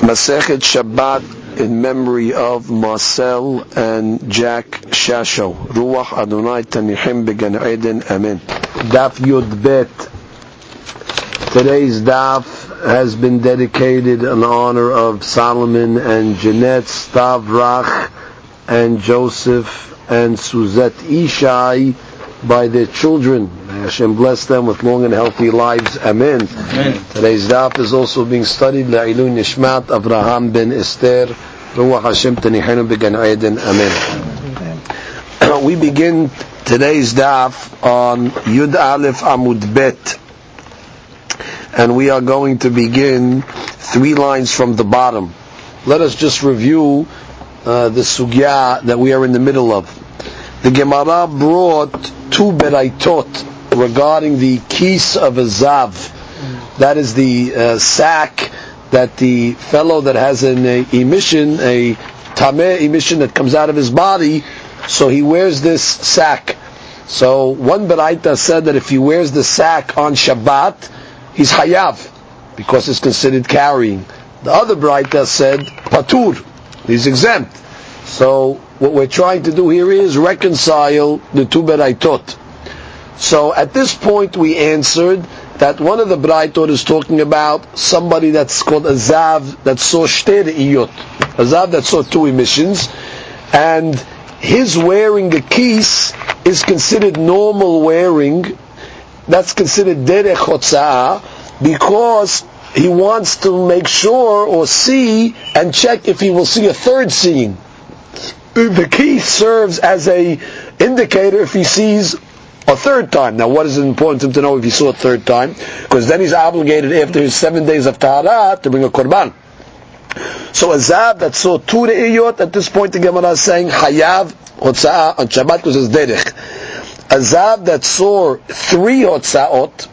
Masechet Shabbat in memory of Marcel and Jack Shasho. Ruach Adonai Tanihim Began Eden. Amen. Daf Yud Bet. Today's daf has been dedicated in honor of Solomon and Jeanette Stavrach and Joseph and Suzette Ishai by their children. May Hashem bless them with long and healthy lives. Amen. Amen. Today's daf is also being studied La'ilui Nishmat Avraham ben Esther. Ruach Hashem Tanihenu Began Eden. Amen. We begin today's daf on Yud Aleph Amud Bet, and we are going to begin 3 lines from the bottom. Let us just review the sugya that we are in the middle of. The Gemara brought 2 beraitot regarding the kis of a zav. That is the sack that the fellow that has an emission, a tameh emission that comes out of his body, so he wears this sack. So one beraita said that if he wears the sack on Shabbat, he's hayav, because it's considered carrying. The other beraita said patur, he's exempt. So what we're trying to do here is reconcile the 2 beraitot. So at this point we answered that one of the beraitot is talking about somebody that's called a zav that saw shte re'iyot, a zav that saw 2 emissions, and his wearing a kis is considered normal wearing. That's considered derech hotza'ah, because he wants to make sure or see and check if he will see a third seeing. The key serves as a indicator if he sees a third time. Now, what is it important to him to know if he saw a third time? Because then he's obligated after his 7 days of tahara to bring a korban. So a zav that saw 2 re'iyot, at this point the Gemara is saying hayav hotza'ah on Shabbat because it's derech. A zav that saw 3 hotza'ot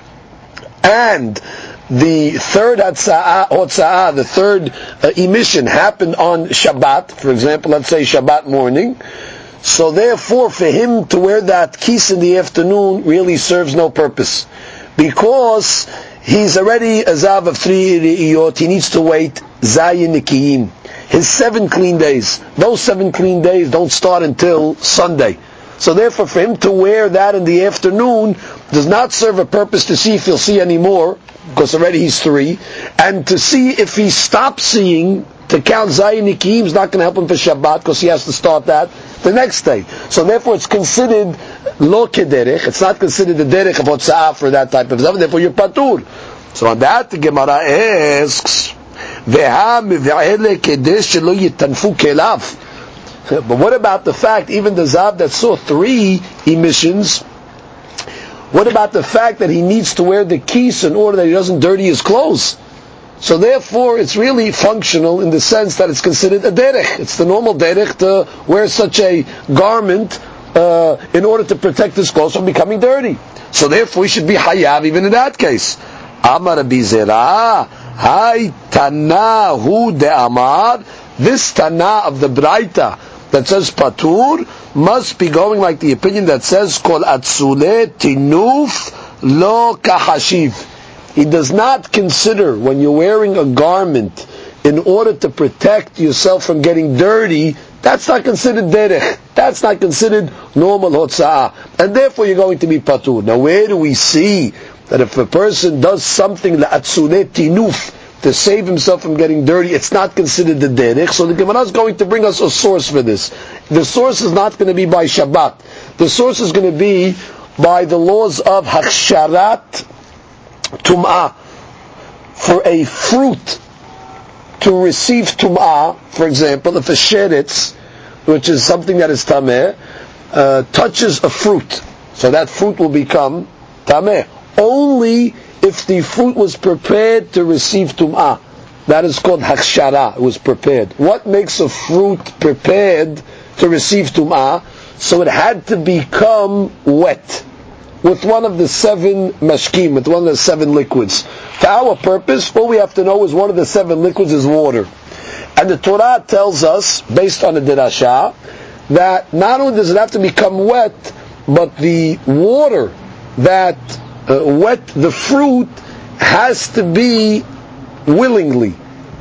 and the third hotza'ah, the third emission happened on Shabbat, for example, let's say Shabbat morning, so therefore for him to wear that kis in the afternoon really serves no purpose, because he's already a zav of 3 re'iyot. He needs to wait zayin nikiyim, his 7 clean days. Those 7 clean days don't start until Sunday. So therefore for him to wear that in the afternoon does not serve a purpose to see if he'll see any more, because already he's 3, and to see if he stops seeing, to count Zayin Nikiyim is not going to help him for Shabbat, because he has to start that the next day. So therefore it's considered lo kederech, it's not considered the derech of hotza'ah for that type of zav, therefore you're patur. So on that the Gemara asks, Veha mive'ele kedesh shelo yitanfu kelav. But what about the fact, even the zav that saw 3 emissions, what about the fact that he needs to wear the kis in order that he doesn't dirty his clothes? So therefore it's really functional in the sense that it's considered a derech. It's the normal derech to wear such a garment in order to protect his clothes from becoming dirty. So therefore he should be hayav even in that case. Amar Rabbi Zera, hay tana hu de amar. This tana of the braita that says patur must be going like the opinion that says kol atzule tinuf lo kahashiv. He does not consider when you're wearing a garment in order to protect yourself from getting dirty, that's not considered derech. That's not considered normal hotza'ah. And therefore you're going to be patur. Now where do we see that if a person does something la atzule tinuf to save himself from getting dirty, it's not considered the derech? So the Gemara is going to bring us a source for this. The source is not going to be by Shabbat. The source is going to be by the laws of Haksharat Tum'ah. For a fruit to receive Tum'ah, for example, if a sheretz, which is something that is tameh, touches a fruit, so that fruit will become tameh. Only if the fruit was prepared to receive tum'ah. That is called hakshara. It was prepared. What makes a fruit prepared to receive tum'ah? So it had to become wet with one of the 7 mashkim, with one of the 7 liquids. For our purpose, all we have to know is one of the 7 liquids is water. And the Torah tells us, based on the Dirashah, that not only does it have to become wet, but the water that wet the fruit has to be willingly.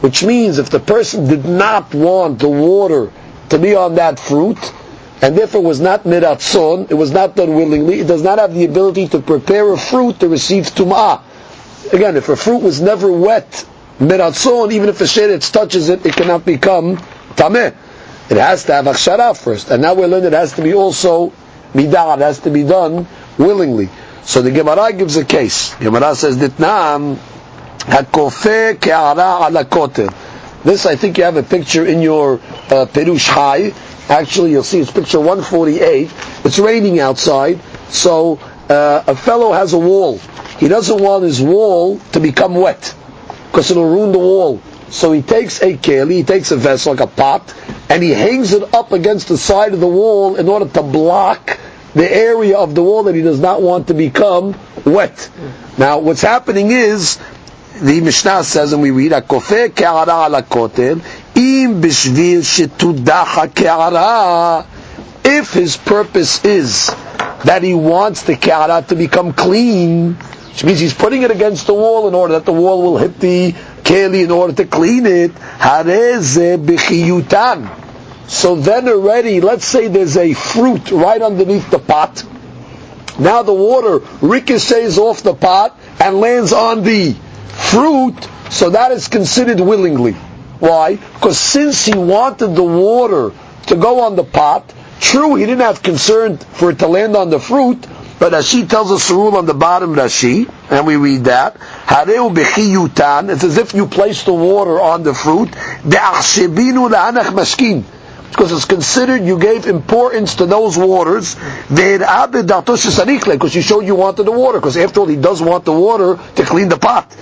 which means if the person did not want the water to be on that fruit, and therefore was not miratzon, it was not done willingly, it does not have the ability to prepare a fruit to receive tum'ah. Again, if a fruit was never wet, miratzon, even if a sheretz touches it, it cannot become tameh. It has to have akshara first. And now we learn it has to be also midah, it has to be done willingly. So the Gemara gives a case. Gemara says, Ditnam, hakofeh ke'ara ala kotel. This, I think you have a picture in your Perush High. Actually, you'll see it's picture 148. It's raining outside. So, a fellow has a wall. He doesn't want his wall to become wet, because it'll ruin the wall. So he takes a keli, he takes a vessel, like a pot, and he hangs it up against the side of the wall in order to block the area of the wall that he does not want to become wet. Now, what's happening is, the Mishnah says, and we read, "Hakofeh ke'ara ala kotel, im b'shvil shetudacha ke'ara." If his purpose is that he wants the ke'ara to become clean, which means he's putting it against the wall in order that the wall will hit the keli in order to clean it, hareze b'chiyutan. So then already, let's say there's a fruit right underneath the pot. Now the water ricochets off the pot and lands on the fruit, so that is considered willingly. Why? Because since he wanted the water to go on the pot, true, he didn't have concern for it to land on the fruit, but Rashi tells us a rule on the bottom Rashi, and we read that, Hareu b'chiyutan, it's as if you place the water on the fruit, de'achshebinu la'anach mashkin, because it's considered you gave importance to those waters, because you showed you wanted the water, because after all he does want the water to clean the pot.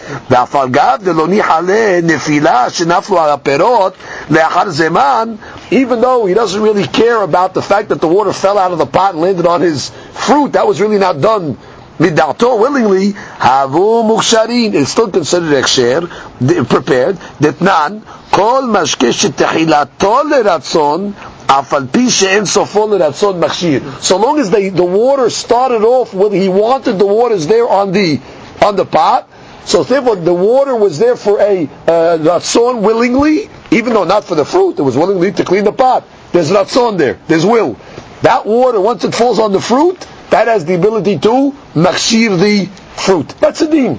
Even though he doesn't really care about the fact that the water fell out of the pot and landed on his fruit, that was really not done middato, willingly, havu muksharin, it's still considered eksher, prepared, detnan, kol mashke shetechilato leratzon, afal pi she'en sofo leratzon machshir. So long as the water started off with, he wanted the waters there on the pot, so therefore the water was there for a ratzon willingly, even though not for the fruit, it was willingly to clean the pot. There's ratzon there, there's will. That water, once it falls on the fruit, that has the ability to machshir the fruit. That's a din.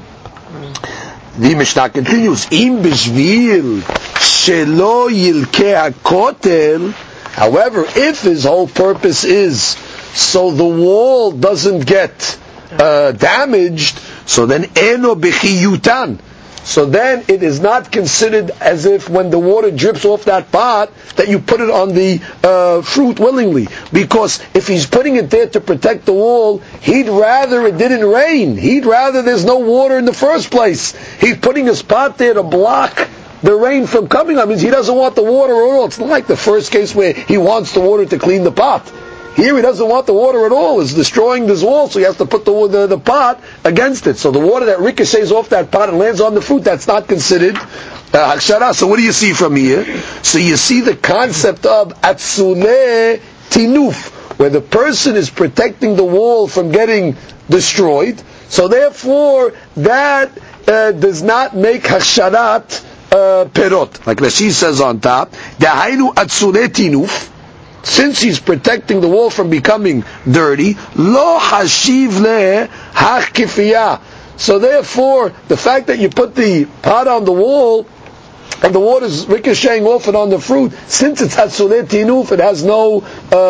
The Mishnah continues, Im b'shvil shelo yilkeh hakotel. However, if his whole purpose is so the wall doesn't get damaged, so then eno b'chiyutan. So then it is not considered as if when the water drips off that pot that you put it on the fruit willingly. Because if he's putting it there to protect the wall, he'd rather it didn't rain. He'd rather there's no water in the first place. He's putting his pot there to block the rain from coming. That means he doesn't want the water at all. It's not like the first case where he wants the water to clean the pot. Here he doesn't want the water at all. It's destroying this wall, so he has to put the pot against it. So the water that ricochets off that pot and lands on the fruit, that's not considered hakshara. So what do you see from here? So you see the concept of atzule tinuf, where the person is protecting the wall from getting destroyed. So therefore, that does not make haksharat perot. Like Rashi says on top, dahainu atzule tinuf. Since he's protecting the wall from becoming dirty, lo hashiv le hachkifiyah. So therefore, the fact that you put the pot on the wall and the water's ricocheting off and on the fruit, since it's hatzulet tinuf, it has no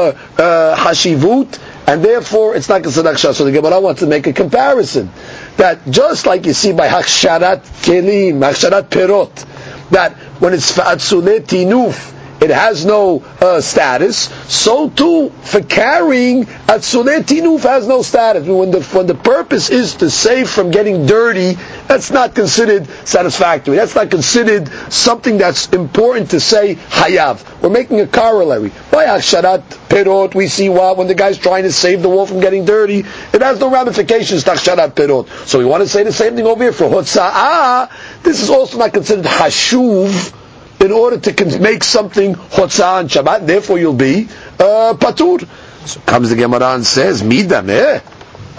hashivut, and therefore it's not considered hakshara. So the Gemara wants to make a comparison that just like you see by haksharat kelim, haksharat perot, that when it's hatzulet tinuf, it has no status. So too, for carrying, Atzulei Tinuf has no status. When the purpose is to save from getting dirty, that's not considered satisfactory. That's not considered something that's important to say Hayav. We're making a corollary. By Aksharat Perot, we see when the guy's trying to save the wall from getting dirty, it has no ramifications to Aksharat Perot. So we want to say the same thing over here for Hotza'ah. This is also not considered Hashuv, in order to make something chotzah on Shabbat, therefore you'll be patur. So comes the Gemara and says, Midam,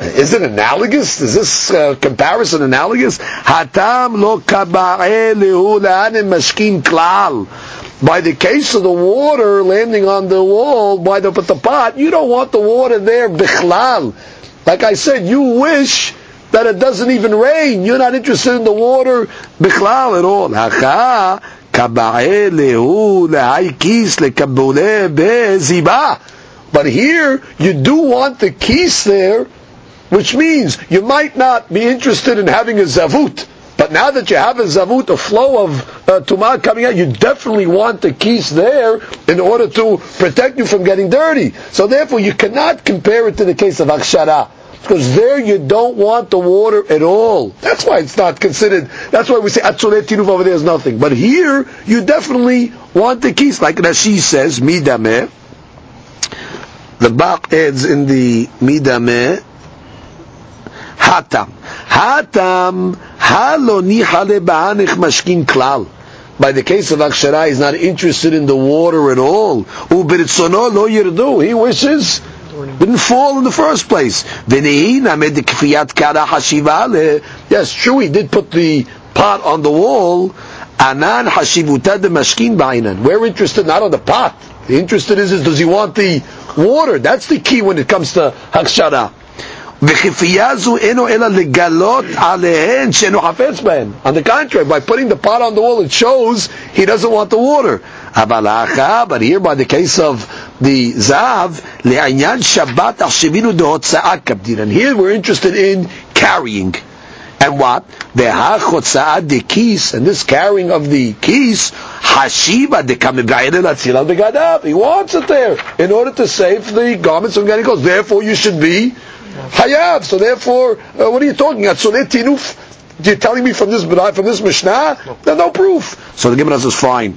Is it analogous? Is this comparison analogous? Hatam lo kaba'e lehu la'anim mashkin klal. By the case of the water landing on the wall, with the pot, you don't want the water there bichlal. Like I said, you wish that it doesn't even rain. You're not interested in the water bichlal at all. Hacha kaba'e lehu la'aikis lekabule beziba. But here, you do want the kis there, which means you might not be interested in having a zavut. But now that you have a zavut, a flow of tumah coming out, you definitely want the kis there in order to protect you from getting dirty. So therefore, you cannot compare it to the case of akshara, because there you don't want the water at all. That's why it's not considered. That's why we say atzulet tinuf over there is nothing. But here, you definitely want the kis, like Rashi says, midameh. The Bach adds in the midameh, hatam. Hatam haloni hale ba'anich mashkin klal. By the case of akshara, he's not interested in the water at all. U'b'ritzono lo yirdu. He wishes didn't fall in the first place. Yes, true, he did put the pot on the wall. Anan hashivutad mashkin ba'ainan. We're interested not on the pot. The interested is does he want the water? That's the key when it comes to hakshara. On the contrary, by putting the pot on the wall, it shows he doesn't want the water. But here, by the case of the zav, and here we're interested in carrying. And what? The kis, and this carrying of the kis, he wants it there in order to save the garments from getting clothes. Therefore, you should be hayav. So therefore, what are you talking about? So tinuf, you're telling me from this Mishnah? There's no proof. So the Gemara says, fine.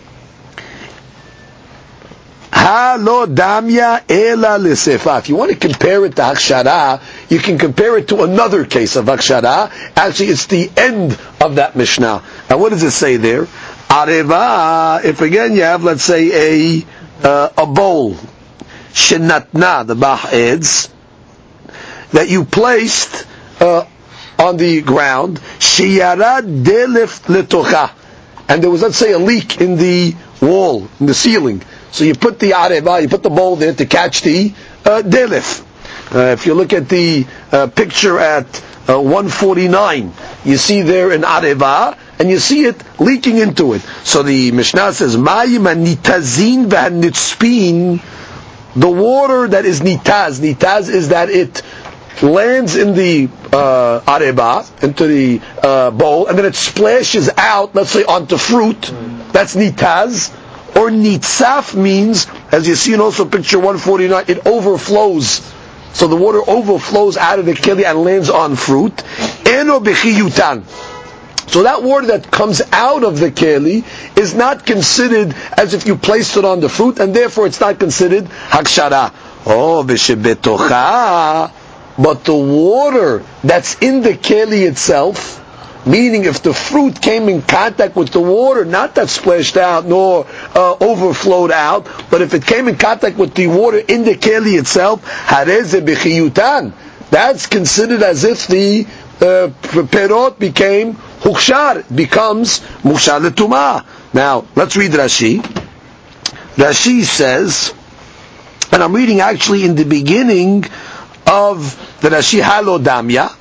Ha-lo damya ela l'sefa. If you want to compare it to Hakshara, you can compare it to another case of Hakshara. Actually, it's the end of that Mishnah. And what does it say there? Areva, if again you have, let's say, a bowl. Shenatna, the Bach adds, that you placed on the ground. Sheyara delef letocha. And there was, let's say, a leak in the wall, in the ceiling. So you put the areva, you put the bowl there to catch the delef. If you look at the picture at 149, you see there an areva, and you see it leaking into it. So the Mishnah says, Mayim nitazin v'hanitzpin, the water that is nitaz is that it lands in the areba, into the bowl, and then it splashes out, let's say, onto fruit. That's nitaz. Or nitzaf means, as you see in also picture 149, it overflows. So the water overflows out of the keli and lands on fruit. Eno bechiyutan. So that water that comes out of the keli is not considered as if you placed it on the fruit, and therefore it's not considered hakshara. Oh, v'shebetocha. But the water that's in the keli itself, meaning if the fruit came in contact with the water, not that splashed out nor overflowed out, but if it came in contact with the water in the keli itself, hareze b'chiyutan, that's considered as if the perot became hukshar, becomes mushar l'tumah. Now, let's read Rashi. Rashi says, and I'm reading actually in the beginning of the Rashi Halo Damya,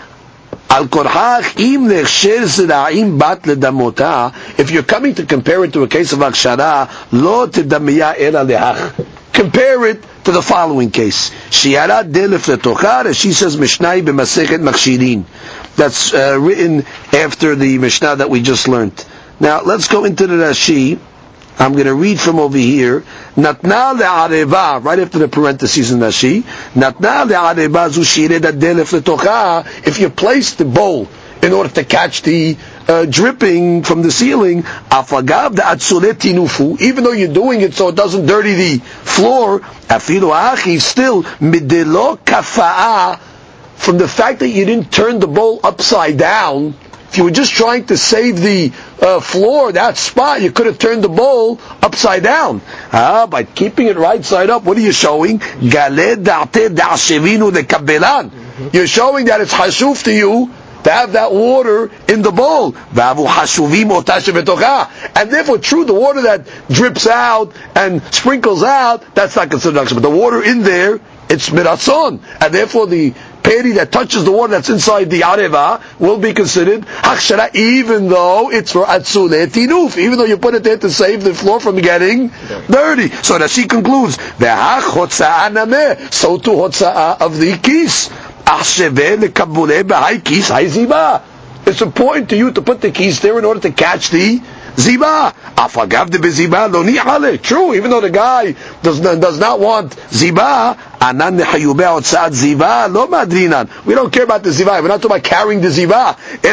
if you're coming to compare it to a case of akshara, lo tedamiya ela lehach. Compare it to the following case. Shiara delef letochar, she says Mishnai b'masechet makshirin. That's written after the Mishnah that we just learned. Now let's go into the Rashi. I'm going to read from over here. Natna le'areva, right after the parentheses in Rashi. Natna le'areva zu shireda delef letocha. If you place the bowl in order to catch the dripping from the ceiling, afagav da'atzulet tinufu, even though you're doing it so it doesn't dirty the floor, afilu achi, still midelo kafa'a, from the fact that you didn't turn the bowl upside down. If you were just trying to save the floor, that spot, you could have turned the bowl upside down. By keeping it right side up, what are you showing? You're showing that it's hashuf to you to have that water in the bowl. And therefore, true, the water that drips out and sprinkles out, that's not considered aksha. But the water in there, it's miratzon. And therefore, the peri that touches the water that's inside the areva will be considered hakshara, even though it's for atzule tinuf, even though you put it there to save the floor from getting dirty. So that she concludes, so too hotza'ah of the kis. It's important to you to put the keys there in order to catch the ziba. True, even though the guy does not want ziba, we don't care about the ziba. We're not talking about carrying the ziba.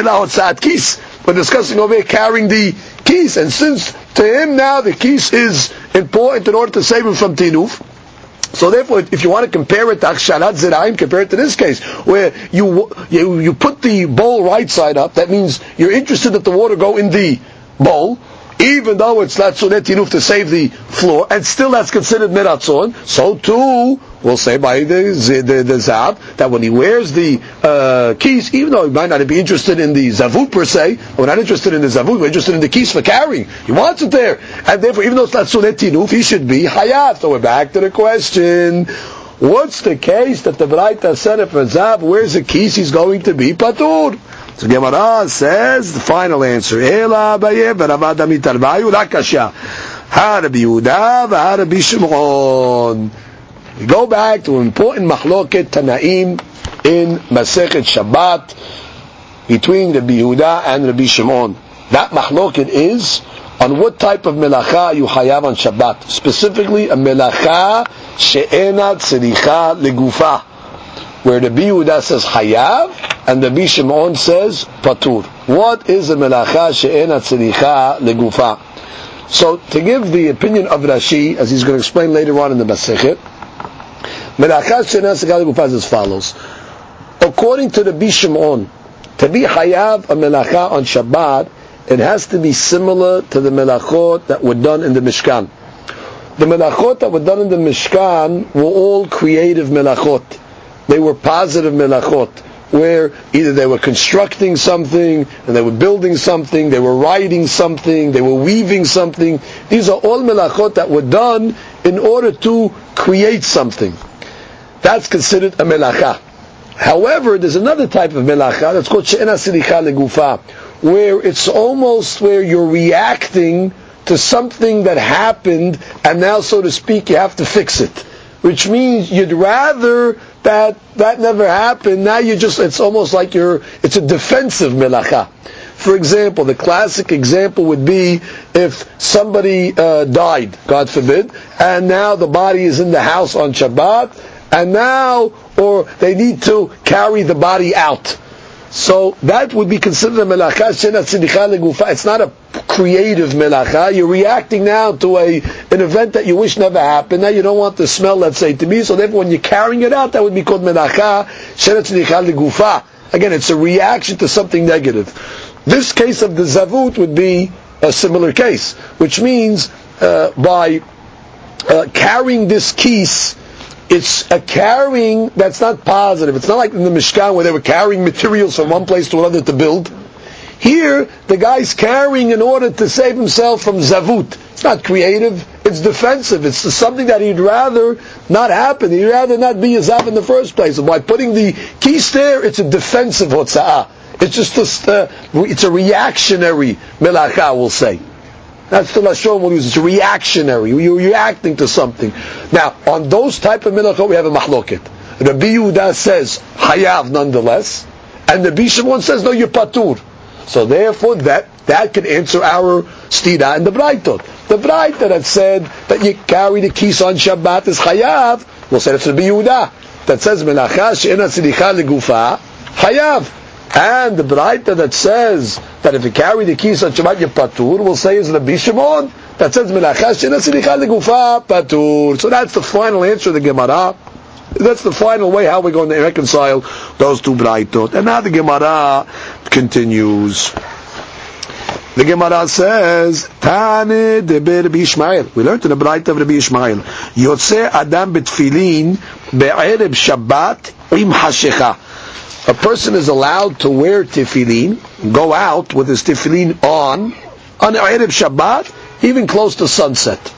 We're discussing over here carrying the keys. And since to him now the keys is important in order to save him from tinuf, so therefore, if you want to compare it to Aksharat Zira'im, compare it to this case, where you put the bowl right side up, that means you're interested that the water go in the bowl, even though it's not Sunet Tinuf to save the floor, and still that's considered Miratzon, so too, we'll say by the Zab, that when he wears the keys, even though he might not be interested in the Zavut per se, we're not interested in the Zavut, we're interested in the keys for carrying. He wants it there. And therefore, even though it's not Sunet Tinuf, he should be Hayat. So we're back to the question, what's the case that the Braita said if a Zab wears the keys, he's going to be Patur? So Gemara says the final answer. Ela Abaye v'Ravad Amitar Bayu Lakasha. Ha Rabbi Yehuda v'ha Rabbi Shimon. We go back to an important mahloket Tanaim in Masechet Shabbat between Rabbi Yehuda and Rabbi Shimon. That mahloket is on what type of melacha you hayav on Shabbat. Specifically, a melacha she'ena tzricha legufa, where Rabbi Yehuda says hayav and Rabbi Shimon says patur. What is a melacha she'ena tzricha legufa? So, to give the opinion of Rashi, as he's going to explain later on in the Masechet, melacha she'ena tzricha legufa is as follows. According to Rabbi Shimon, to be hayav a melacha on Shabbat, it has to be similar to the melachot that were done in the Mishkan. The melachot that were done in the Mishkan were all creative melachot. They were positive melachot, where either they were constructing something, and they were building something, they were writing something, they were weaving something. These are all melachot that were done in order to create something. That's considered a melacha. However, there's another type of melacha that's called she'ena silicha legufa, where it's almost where you're reacting to something that happened, and now, so to speak, you have to fix it. Which means you'd rather that never happened. Now it's almost like it's a defensive melacha. For example, the classic example would be if somebody died, God forbid, and now the body is in the house on Shabbat, and now, or they need to carry the body out. So that would be considered a melacha she'ena tzricha legufa. It's not a creative melacha. You're reacting now to an event that you wish never happened. Now you don't want the smell, let's say, to be. So therefore, when you're carrying it out, that would be called melacha she'ena tzricha legufa. Again, it's a reaction to something negative. This case of the zavut would be a similar case, which means by carrying this keys, it's a carrying that's not positive. It's not like in the Mishkan where they were carrying materials from one place to another to build. Here, the guy's carrying in order to save himself from zavut. It's not creative, it's defensive. It's something that he'd rather not happen. He'd rather not be a zav in the first place. And by putting the keys there, it's a defensive hotza'ah. It's just it's a reactionary melacha, we'll say. That's the lashon we'll use. It's reactionary. You're reacting to something. Now, on those type of milachot, we have a mahloket. Rabbi Yehuda says hayav nonetheless, and Rabbi Shimon says no, you're patur. So therefore, that can answer our stira in the Braitot. The Braitot that said that you carry the keys on Shabbat is hayav. We'll say that's Rabbi Yehuda that says melacha she'ena tzricha legufa hayav. And the Braita that says that if you carry the keys on Shabbat you're patur, we'll say is Rabbi Shimon that says melacha she'ena tzricha legufa patur. So that's the final answer of the Gemara. That's the final way how we're going to reconcile those two Braitot. And now the Gemara continues. The Gemara says, Tane deber Rabbi Ishmael. We learned in the Braita of Rabbi Ishmael. Yotze Adam betfilin be'erev Shabbat im hashecha. a person is allowed to wear tefillin, go out with his tefillin on Erev Shabbat, even close to sunset.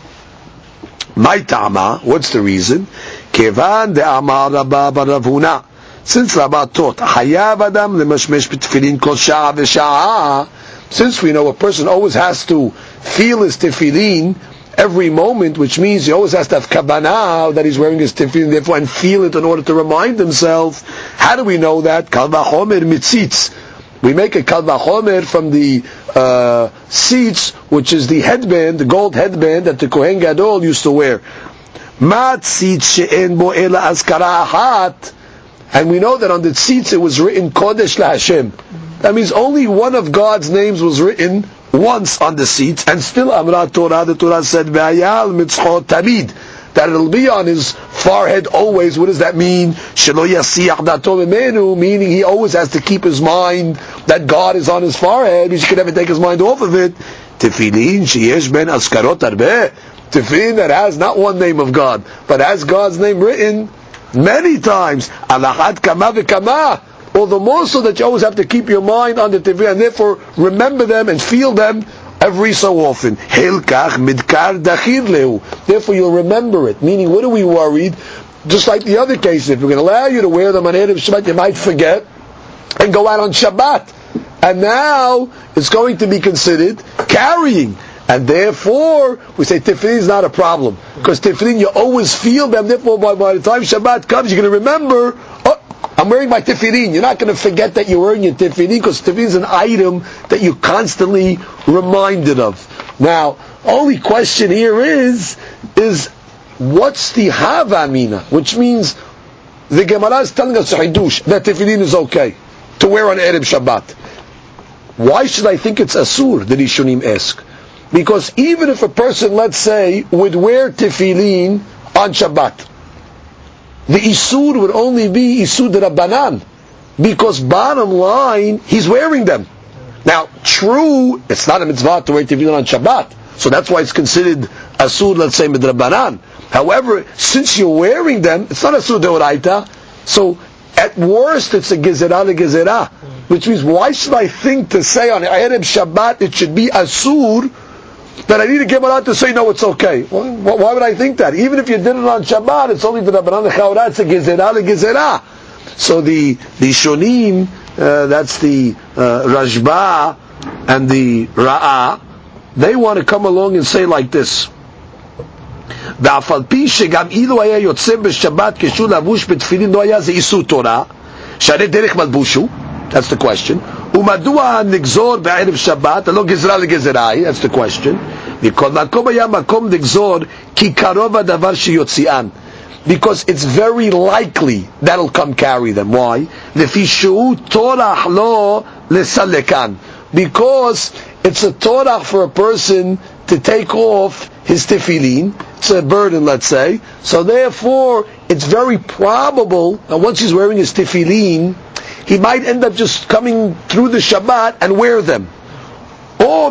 My ta'ama, what's the reason? Kevan de amar Rabba bar Rav Huna. Since Rabba taught, Hayav adam lemashmesh b'tefillin kol sha'a v'sha'a. Since we know a person always has to feel his tefillin every moment, which means he always has to have kavanah that he's wearing his tefillin, therefore, and feel it in order to remind himself. How do we know that? Kal v'chomer mitzitz. We make a kal v'chomer from the seats, which is the headband, the gold headband that the Kohen Gadol used to wear. Matzitz she'en bo ela azkara ahat. And we know that on the tzitz it was written Kodesh LaHashem. That means only one of God's names was written once on the seats, and still Amra Torah, the Torah said, V'ayal mitzchot tamid, that it'll be on his forehead always. What does that mean? Shelo yasiach dato mimenu, meaning he always has to keep his mind that God is on his forehead, he could never take his mind off of it. Tefillin sheyesh ben askarot arbeh, tefillin that has not one name of God, but has God's name written many times. Alachat kama v'kama, all the more so that you always have to keep your mind on the tefillin, and therefore remember them and feel them every so often. Hilkach midkar dachir lehu. Therefore you'll remember it. Meaning, what are we worried? Just like the other cases, if we're going to allow you to wear them on Erev Shabbat, you might forget and go out on Shabbat. And now it's going to be considered carrying. And therefore, we say tefillin is not a problem. Because tefillin, you always feel them. Therefore, by the time Shabbat comes, you're going to remember, oh, I'm wearing my tefillin. You're not going to forget that you're wearing your tefillin, because tefillin is an item that you're constantly reminded of. Now, only question here is what's the havamina? Which means the Gemara is telling us hidush that tefillin is okay to wear on Erev Shabbat. Why should I think it's asur? The Rishonim ask. Because even if a person, let's say, would wear tefillin on Shabbat, the isur would only be isur de Rabbanan, because bottom line, he's wearing them. Now, true, it's not a mitzvah to wear tefillin on Shabbat, so that's why it's considered asur, let's say, mid Rabbanan. However, since you're wearing them, it's not asur deoraita, so at worst it's a gezerah legezerah, which means why should I think to say on Erev Shabbat it should be asur, that I need to give it out to say no, it's okay? Why would I think that? Even if you did it on Shabbat, it's only the Rabbanan Chaura, it's a gezerah legezerah. So the Shonim, that's the Rashba and the Ra'ah, they want to come along and say like this: ואף על פי שגם אילו היה יוצא בשבת כשהוא לבוש בתפילין לא היה זה איסור תורה, שהרי דרך מלבוש הוא, that's the question, ומדוע נגזור בערב שבת, לא גזרה לגזרה, that's the question, וכל מקום היה מקום לגזור כי קרוב הדבר שיוציאן, because it's very likely that'll come carry them. Why? לפי שהוא תורח לו לסלקן, because it's a torah for a person to take off his tefillin. It's a burden, let's say. So therefore, it's very probable that once he's wearing his tefillin, he might end up just coming through the Shabbat and wear them. Or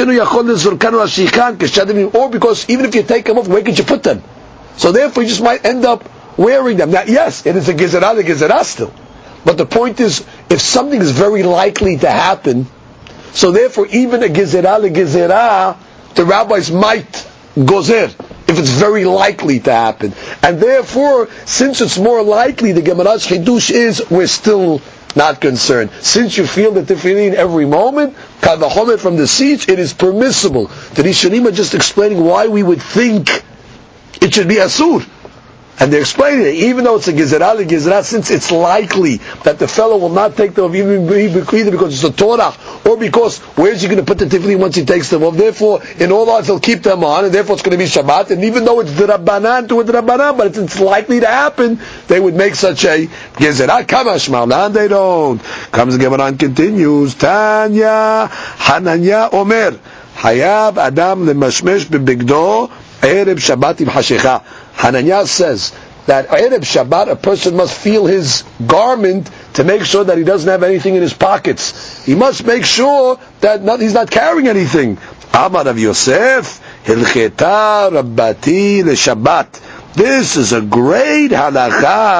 because even if you take them off, where could you put them? So therefore, you just might end up wearing them. Now, yes, it is a gezerah still. But the point is, if something is very likely to happen, so therefore, even a gezerah, the rabbis might gozer, if it's very likely to happen. And therefore, since it's more likely, the Gemara's chidush is, we're still not concerned. Since you feel the tefillin every moment, kavachomet from the seats, it is permissible. The Rishonim are just explaining why we would think it should be asur. And they're explaining it, even though it's a gezerah, since it's likely that the fellow will not take them off, either because it's a Torah, or because where's he going to put the tefillin once he takes them off? Therefore, in all odds, he'll keep them on, and therefore it's going to be Shabbat. And even though it's the Rabbanan to the Rabbanan, but it's likely to happen, they would make such a gezerah. Kamash Marlan, they don't. Comes the Gemara and continues. Tanya Hananya Omer Hayab Adam lemashmesh bebigdo Erev Shabbat im hashecha. Hananya says that Erev Shabbat, a person must feel his garment to make sure that he doesn't have anything in his pockets. He must make sure that he's not carrying anything. Amar Rav Yosef, Hilcheta Rabbati LeShabbat. This is a great halakha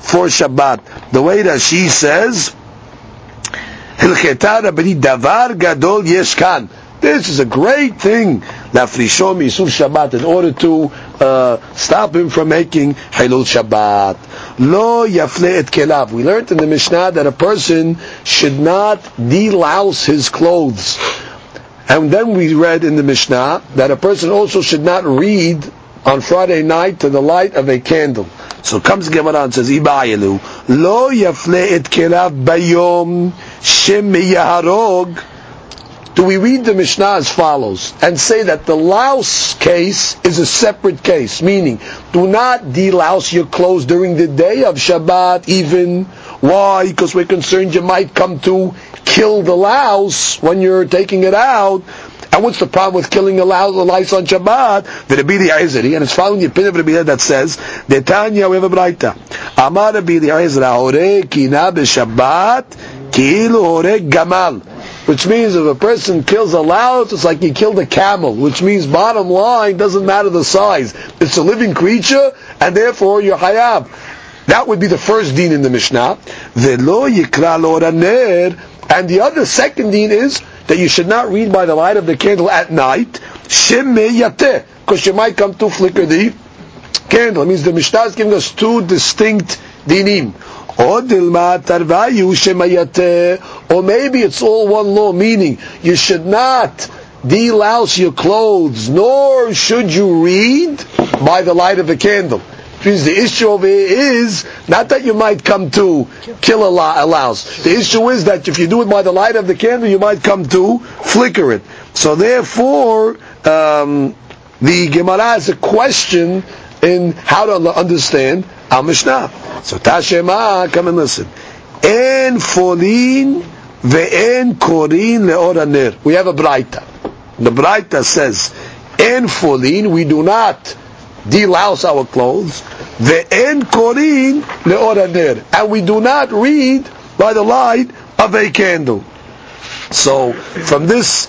for Shabbat. The way that she says, Hilcheta Rabbani Davar Gadol Yeshkan. This is a great thing, Lafrisho Misur Shabbat, in order to stop him from making Hilul Shabbat. Lo Yafle et Kelav. We learned in the Mishnah that a person should not delouse his clothes. And then we read in the Mishnah that a person also should not read on Friday night to the light of a candle. So comes the Gemara and says, Ibayelu, Lo Yafle et Kelav Bayom Shem Yaharog. Do we read the Mishnah as follows and say that the louse case is a separate case, meaning do not delouse your clothes during the day of Shabbat even. Why? Because we're concerned you might come to kill the louse when you're taking it out. And what's the problem with killing a lice on Shabbat? The Rabbi Eliezer, and it's following the opinion of Rabbi Eliezer that says, Detanya, we have a braita. Amar Rabbi Eliezer, Hore kina b'Shabbat, ki'ilu hore gamal. Which means if a person kills a louse, it's like he killed a camel. Which means, bottom line, doesn't matter the size. It's a living creature, and therefore you're hayab. That would be the first deen in the Mishnah. Velo yikra l'or haner. And the other second deen is that you should not read by the light of the candle at night. Shem yateh, because you might come to flicker the candle. It means the Mishnah is giving us two distinct dinim. Or maybe it's all one law, meaning you should not delouse your clothes, nor should you read by the light of a candle. Because the issue over here is not that you might come to kill a louse. The issue is that if you do it by the light of the candle, you might come to flicker it. So therefore, the Gemara has a question in how to understand our Mishnah. So Tashema, come and listen. En folin ve'en korin le'or haner. We have a braita. The braita says, en folin, we do not delouse our clothes. Ve'en korin le'or haner. And we do not read by the light of a candle. So, from this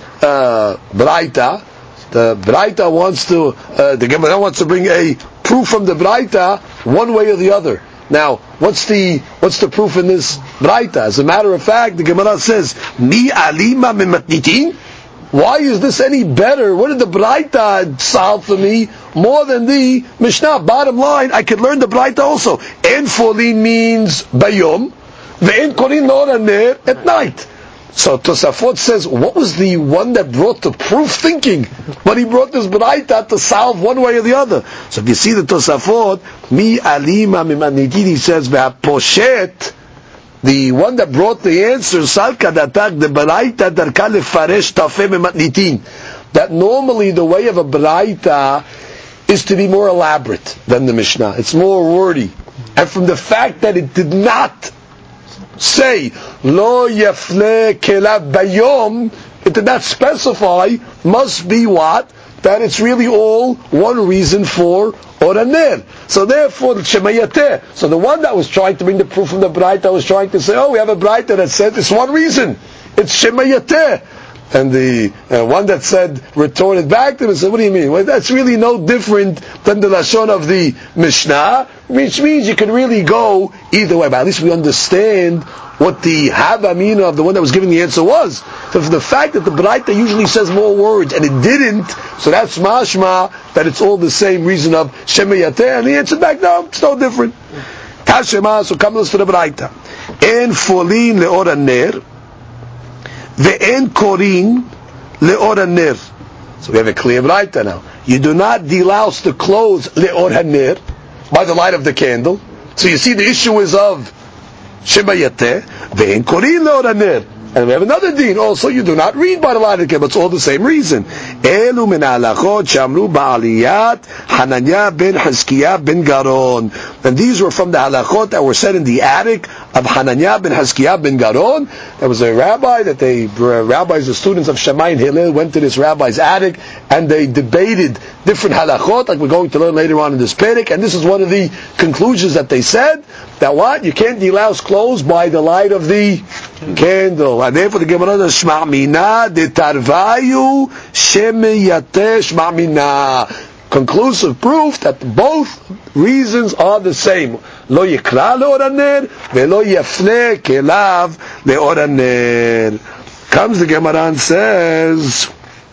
braita, the braita wants to, the Gemara wants to bring a proof from the braita one way or the other. Now, what's the proof in this braita? As a matter of fact, the Gemara says, Mi alima mimatnitin? Why is this any better? What did the braita solve for me more than the Mishnah? Bottom line, I could learn the braita also. En folin means bayom, ve'en korin le'or haner at night. So Tosafot says, what was the one that brought the proof thinking? But he brought this braita to solve one way or the other. So if you see the Tosafot, mi alima mimanidin, he says, ve'aposhet, the one that brought the answer, salka datak, the braita darka lefaresh tafeh mimatnitin. That normally the way of a braita is to be more elaborate than the Mishnah. It's more wordy. And from the fact that it did not say lo yafle kelav bayom, it did not specify, must be what? That it's really all one reason for or haner. So therefore, shemayateh. So the one that was trying to bring the proof from the braita was trying to say, oh, we have a braita that said it's one reason. It's shemayateh. And the one that said, retorted back to him and said, what do you mean? Well, that's really no different than the Lashon of the Mishnah, which means you can really go either way. But at least we understand what the Havamina of the one that was giving the answer was. So for the fact that the Braita usually says more words, and it didn't, so that's mashma, that it's all the same reason of Shemayateh, and the answer back, no, it's no different. Tashema, so come listen to the Braita. En folin le'or haner, ve'en korin le'or haner. So we have a clear braita now. You do not delouse the clothes le'or haner, by the light of the candle. So you see the issue is of shemayateh, ve'en korin le'or haner. And we have another deen also, you do not read by the light of the candle, it's all the same reason. Elu min halachot shamru ba'aliyat Hananiah ben Hiskiah ben Garon. And these were from the halachot that were said in the attic of Hananiah ben Hiskiah ben Garon. There was a rabbi that rabbis, the students of Shammai and Hillel, went to this rabbi's attic and they debated different halachot, like we're going to learn later on in this perek. And this is one of the conclusions that they said, that what? You can't delouse clothes by the light of the candle. And therefore the Gemara says, Shma mina de tarvayu shemeyateh shma mina. conclusive proof that both reasons are the same. Lo yikra le'or haner ve'lo yafne kelav le'or haner. Comes the Gemara and says,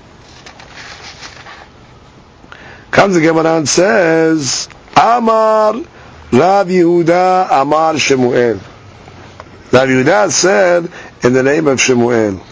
Amar Rav Yehuda Amar Shemuel. Rav Yehuda said in the name of Shemuel,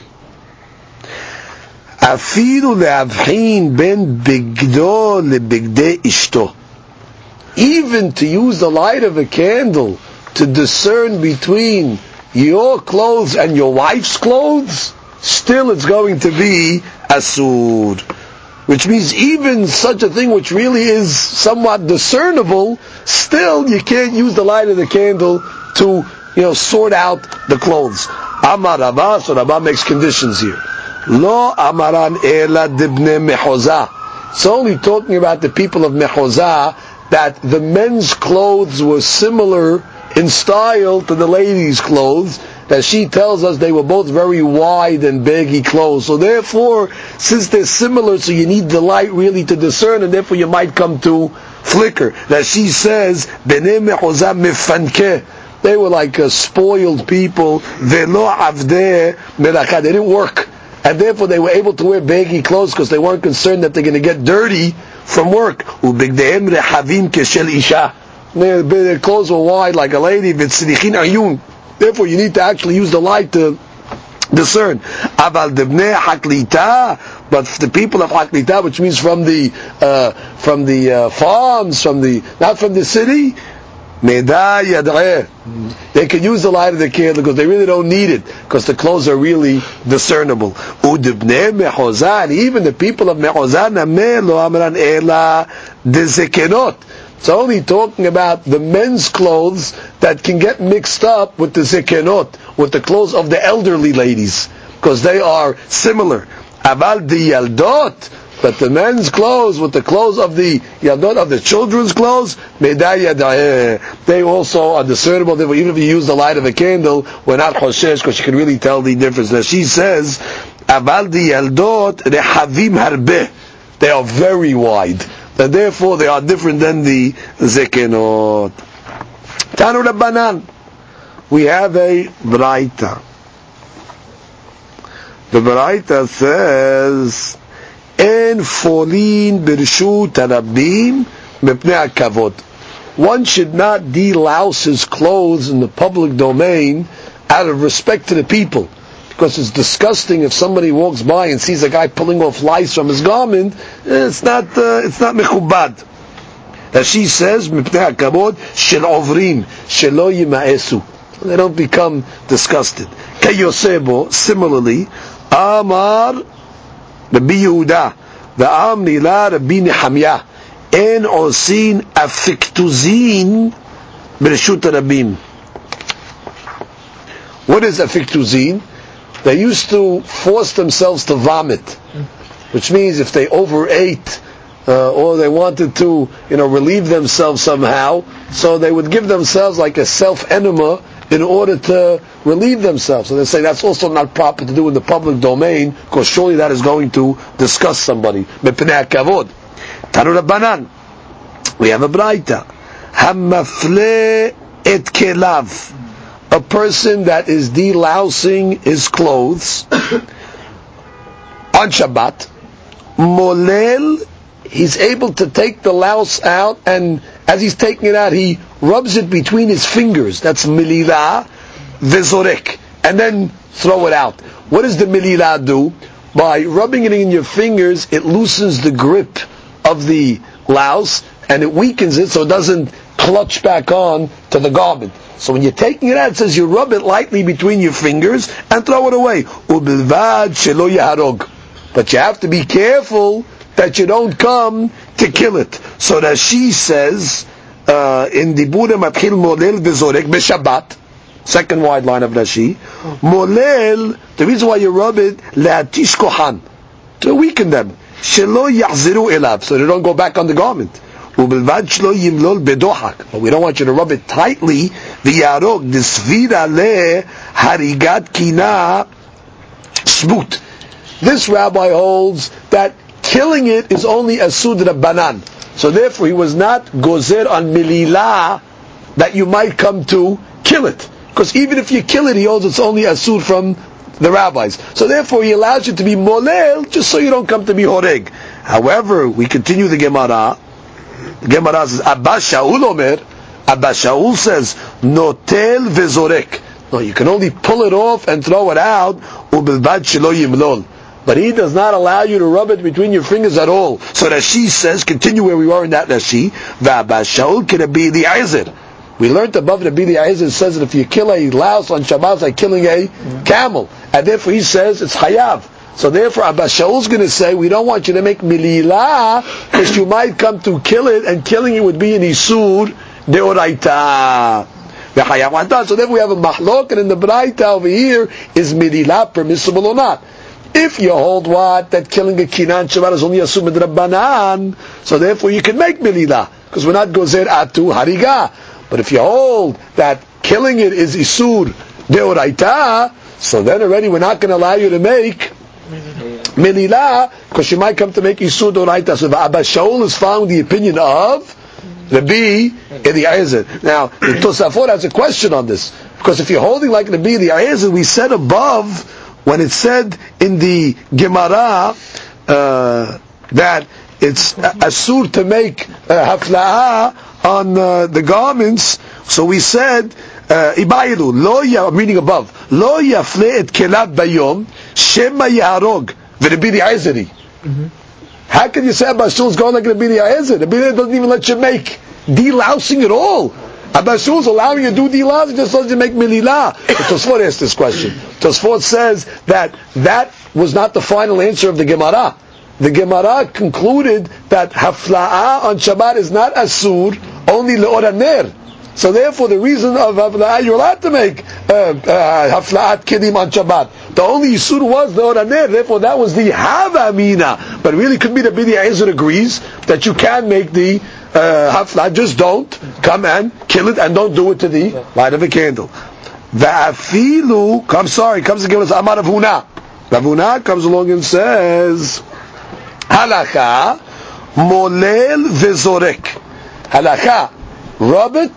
Afilu le'avchin ben bigdo lebigdei ishto. Even to use the light of a candle to discern between your clothes and your wife's clothes, still it's going to be asur. Which means even such a thing which really is somewhat discernible, still you can't use the light of the candle to, sort out the clothes. Amar Rabba, so Rabba makes conditions here. Lo amaran ela dibne mechoza. It's only talking about the people of Mechoza, that the men's clothes were similar in style to the ladies' clothes, that she tells us they were both very wide and baggy clothes. So therefore, since they're similar, so you need the light really to discern, and therefore you might come to flicker. That she says, Bnei Mechoza mefanke. They were like spoiled people. Velo avdeh melacha. They didn't work. And therefore they were able to wear baggy clothes because they weren't concerned that they're going to get dirty from work. Ubigdehem rehavim keshel isha. Their clothes were wide like a lady. V'tzrichin ayun. Therefore you need to actually use the light to discern. Aval debnei haklita. But the people of haklita, which means from the farms, not from the city, they can use the light of the candle because they really don't need it, because the clothes are really discernible. And even the people of Mechozah, it's only talking about the men's clothes that can get mixed up with the zekenot, with the clothes of the elderly ladies, because they are similar. Aval di yaldot, but the men's clothes with the clothes of the yaldot, of the children's clothes, they also are discernible. Even if you use the light of a candle, we're not choshesh, because you can really tell the difference. Now she says, Aval di yaldot rehavim harbeh. They are very wide, and therefore they are different than the zekenot. Tanu Rabbanan, we have a braita. The braita says, En folin birshut harabim mepnei hakavod. One should not delouse his clothes in the public domain out of respect to the people, because it's disgusting if somebody walks by and sees a guy pulling off lice from his garment. It's not mechubad. As she says, mepnei hakavod shel ovrim shelo yimaesu. They don't become disgusted. Kayosebo, similarly, Amar Rabbi Yehuda, V'am nila Rabbi Nehemiah, En osin afiktuzin b'reshut harabim. What is afiktuzin? They used to force themselves to vomit, which means if they overate or they wanted to, relieve themselves somehow, so they would give themselves like a self-enema in order to relieve themselves. So they say that's also not proper to do in the public domain, because surely that is going to disgust somebody. Mepnei hakavod. Tanu Rabbanan, we have a braita. Hamafle et kelav. A person that is delousing his clothes on Shabbat, molel, he's able to take the louse out, and as he's taking it out, he rubs it between his fingers. That's milila vezorek, and then throw it out. What does the milila do? By rubbing it in your fingers, it loosens the grip of the louse, and it weakens it so it doesn't clutch back on to the garment. So when you're taking it out, it says you rub it lightly between your fingers and throw it away. Ubilvad shelo yaharog. But you have to be careful that you don't come to kill it. So that she says, in Dibura Matchil Molel V'Zorek B'Shabbat, second wide line of Rashi, Molel, the reason why you rub it, Le'atish Kohan, to weaken them, Shelo Yachziru Elav, so they don't go back on the garment. Ubilvad Shelo Yimlol Bedohak, but we don't want you to rub it tightly, V'Yarog, Disvira Le Harigat Kina Smut. This rabbi holds that killing it is only asud rabbanan. So therefore he was not gozer on milila that you might come to kill it. Because even if you kill it, he holds it's only asur from the rabbis. So therefore he allows you to be molel just so you don't come to be horeg. However, we continue the Gemara. The Gemara says, Abba Shaul Omer, Abba Shaul says, Notel vezorek. No, you can only pull it off and throw it out, ubilbad shelo yimlol. But he does not allow you to rub it between your fingers at all. So Rashi says, continue where we are in that Rashi, V'Abba Shaul can be the Ezer. We learned above Rabbi Eliezer says that if you kill a louse on Shabbat, it's like killing a camel. And therefore he says it's hayav. So therefore Abba Shaul's going to say, we don't want you to make milila, because you might come to kill it, and killing it would be an isur deoraita. So therefore we have a mahlok, and in the braita over here, is milila permissible or not? If you hold what? That killing a kinan Shabbat is only asur midrabanan, so therefore you can make milila, because we're not gozer atu hariga. But if you hold that killing it is isur deoraita, so then already we're not going to allow you to make milila, because you might come to make isur deoraita. So Abba Shaul is following the opinion of Rabbi Eliezer. Now, the Tosafot has a question on this, because if you're holding like Rabbi Eliezer, we said above, when it said in the Gemara that it's asur to make hafla'ah on the garments, so we said Ibayilu lo ya, I'm reading above, lo yafle et kelab bayom shema yarog v'Rabbi Eliezer. How can you say Abba Shaul's going like Rabbi Eliezer? Rabbi Eliezer doesn't even let you make delousing at all. Abba Shaul's allowing you to do delousing, just lets you make milila. But Tosfot asked this question. Tosfot says that was not the final answer of the Gemara. The Gemara concluded that hafla'ah on Shabbat is not asur, only le'or ner. So therefore, the reason of hafla'ah, you're allowed to make hafla'at kedim on Shabbat. The only isur was le'or ner. Therefore, that was the havamina. But really, could be the Bidi Ezer agrees that you can make the hafla'ah. Just don't come and kill it, and don't do it to the light of a candle. Va'afilu, comes again with Amar Rav Huna. Rav Huna comes along and says, Halakha, molel vezorek. Halakha, rub it,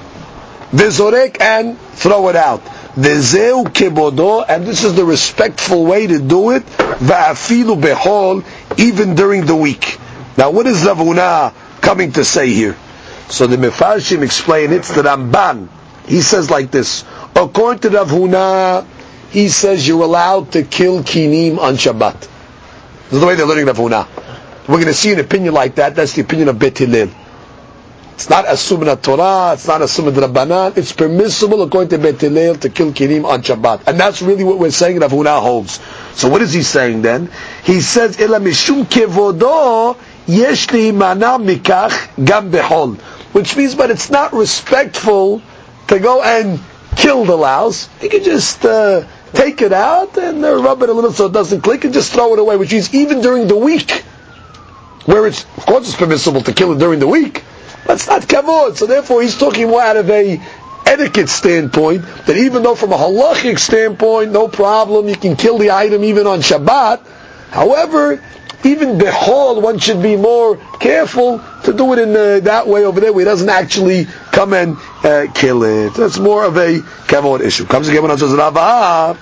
vezorek, and throw it out. Vezeu kebodo, and this is the respectful way to do it. Va'afilu behol, even during the week. Now, what is Rav Huna coming to say here? So the Mefarshim explain, it's the Ramban. He says like this. According to Rav Huna, he says you're allowed to kill kinim on Shabbat. This is the way they're learning Rav Huna. We're going to see an opinion like that. That's the opinion of Bet Hillel. It's not asur min Torah. It's not asur min Rabbanan. It's permissible according to Bet Hillel to kill kinim on Shabbat, and that's really what we're saying. Rav Huna holds. So what is he saying then? He says, "Ela mishum kevodo yesh li'imana mikach gam behol," which means, but it's not respectful to go and kill the louse. You can just take it out and rub it a little so it doesn't click, and just throw it away, which means even during the week, where it's, of course it's permissible to kill it during the week, but it's not kavod. So therefore he's talking more out of a etiquette standpoint, that even though from a halachic standpoint, no problem, you can kill the item even on Shabbat. However, even behol, one should be more careful to do it in that way over there, where he doesn't actually come and kill it. That's more of a kavod issue. Comes again when it says Rava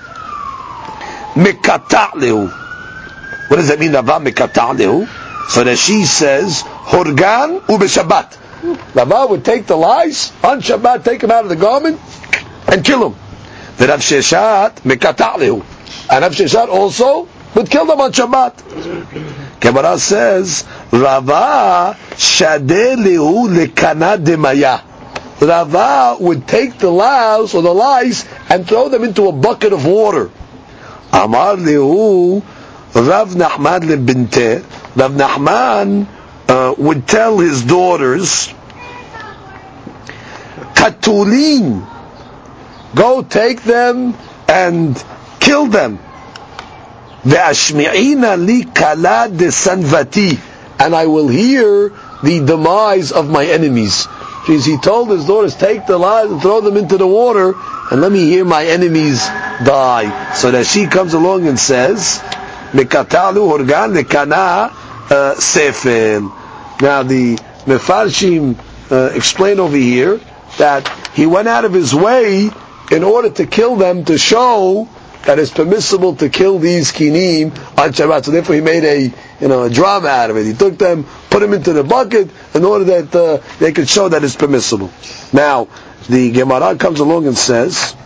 mikata lehu. What does that mean, Rava mikata lehu? So that she says horgan ubeshabbat. Rava would take the lice on Shabbat, take them out of the garment, and kill them. The Rav Sheshat mikata lehu, and Rav Sheshat also would kill them on Shabbat. Gemara says, Rava shadeh lehu lekana demaya. Rava would take the louse or the lice and throw them into a bucket of water. Amar lehu Rav Nachman lebinte. Rav Nachman would tell his daughters, Katulin, go take them and kill them. Ve'ashmi'ina li kala de sanvati, and I will hear the demise of my enemies. He told his daughters, take the lies and throw them into the water, and let me hear my enemies die. So that she comes along and says, Mekatalu horgan lekana sefel. Now the Mefarshim explain over here that he went out of his way in order to kill them to show that it's permissible to kill these kinim on Shabbat. So therefore he made a drama out of it. He took them, put them into the bucket in order that they could show that it's permissible. Now, the Gemara comes along and says,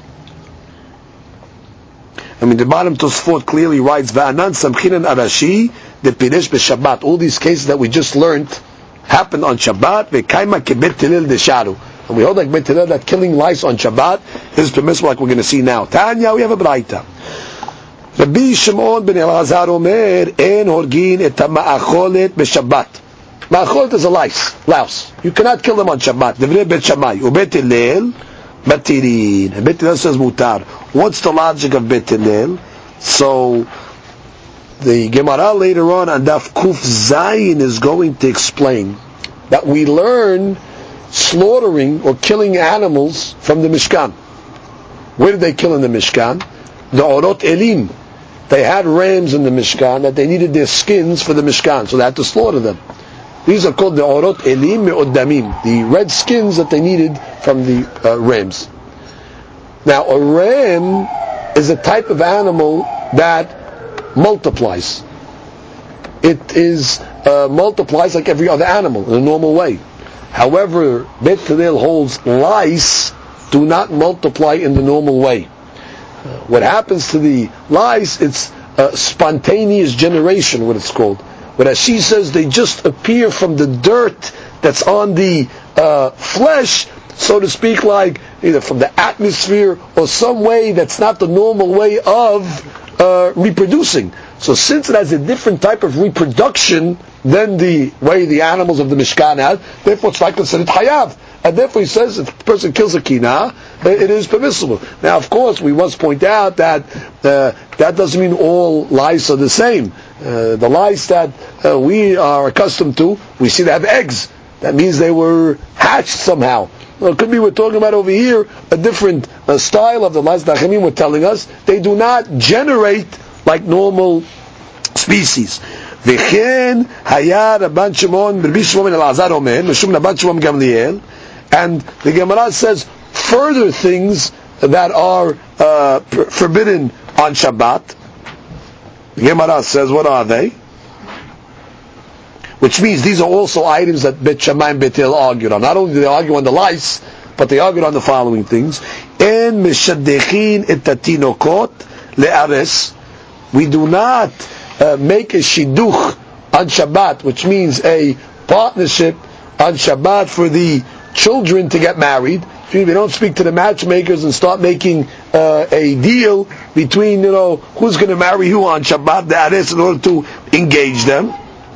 the bottom Tosfot clearly writes, Va'anan samchinan arashi de piresh b'Shabbat. All these cases that we just learned happened on Shabbat. Ve'kaima kebet tilil desharu. And we hold like Bet Hillel that killing lice on Shabbat is permissible, like we're going to see now. Tanya, we have a braita. Rabbi Shimon ben Elazar Omer, En horgin et ma'acholet b'Shabbat. Ma'acholet is a louse. You cannot kill them on Shabbat. Devrei Bet Shammai. Ubet Hillel, matirin. And Bet Hillel says mutar. What's the logic of Bet Hillel? So, the Gemara later on Daf Kuf Zayin is going to explain that we learn slaughtering or killing animals from the Mishkan. Where did they kill in the Mishkan? The Orot Elim. They had rams in the Mishkan that they needed their skins for the Mishkan, so they had to slaughter them. These are called the Orot Elim Me'odamim, the red skins that they needed from the rams. Now, a ram is a type of animal that multiplies. It is multiplies like every other animal in a normal way. However, Bet Hillel holds lice do not multiply in the normal way. What happens to the lice, it's spontaneous generation, what it's called. Whereas she says they just appear from the dirt that's on the flesh, so to speak, like either from the atmosphere or some way that's not the normal way of reproducing. So since it has a different type of reproduction than the way the animals of the Mishkan have, therefore it's not considered hayav. And therefore he says if a person kills a kina, it is permissible. Now of course we must point out that that doesn't mean all lice are the same. The lice that we are accustomed to, we see they have eggs. That means they were hatched somehow. Well, it could be we're talking about over here a different style of the lice. The Chachamim were telling us they do not generate like normal species. V'chen haya Rabban Shimon Rabbi Shimon ben Elazar Omer Meshum Rabban Shimon Gamliel, and the Gemara says further things that are forbidden on Shabbat. The Gemara says, what are they? Which means these are also items that Bet Shammai and Bet Hillel argued on. Not only do they argue on the lice, but they argued on the following things. En meshadechin et tatinokot le'ares. We do not make a shidduch on Shabbat, which means a partnership on Shabbat for the children to get married. We don't speak to the matchmakers and start making a deal between who's going to marry who on Shabbat the ares in order to engage them,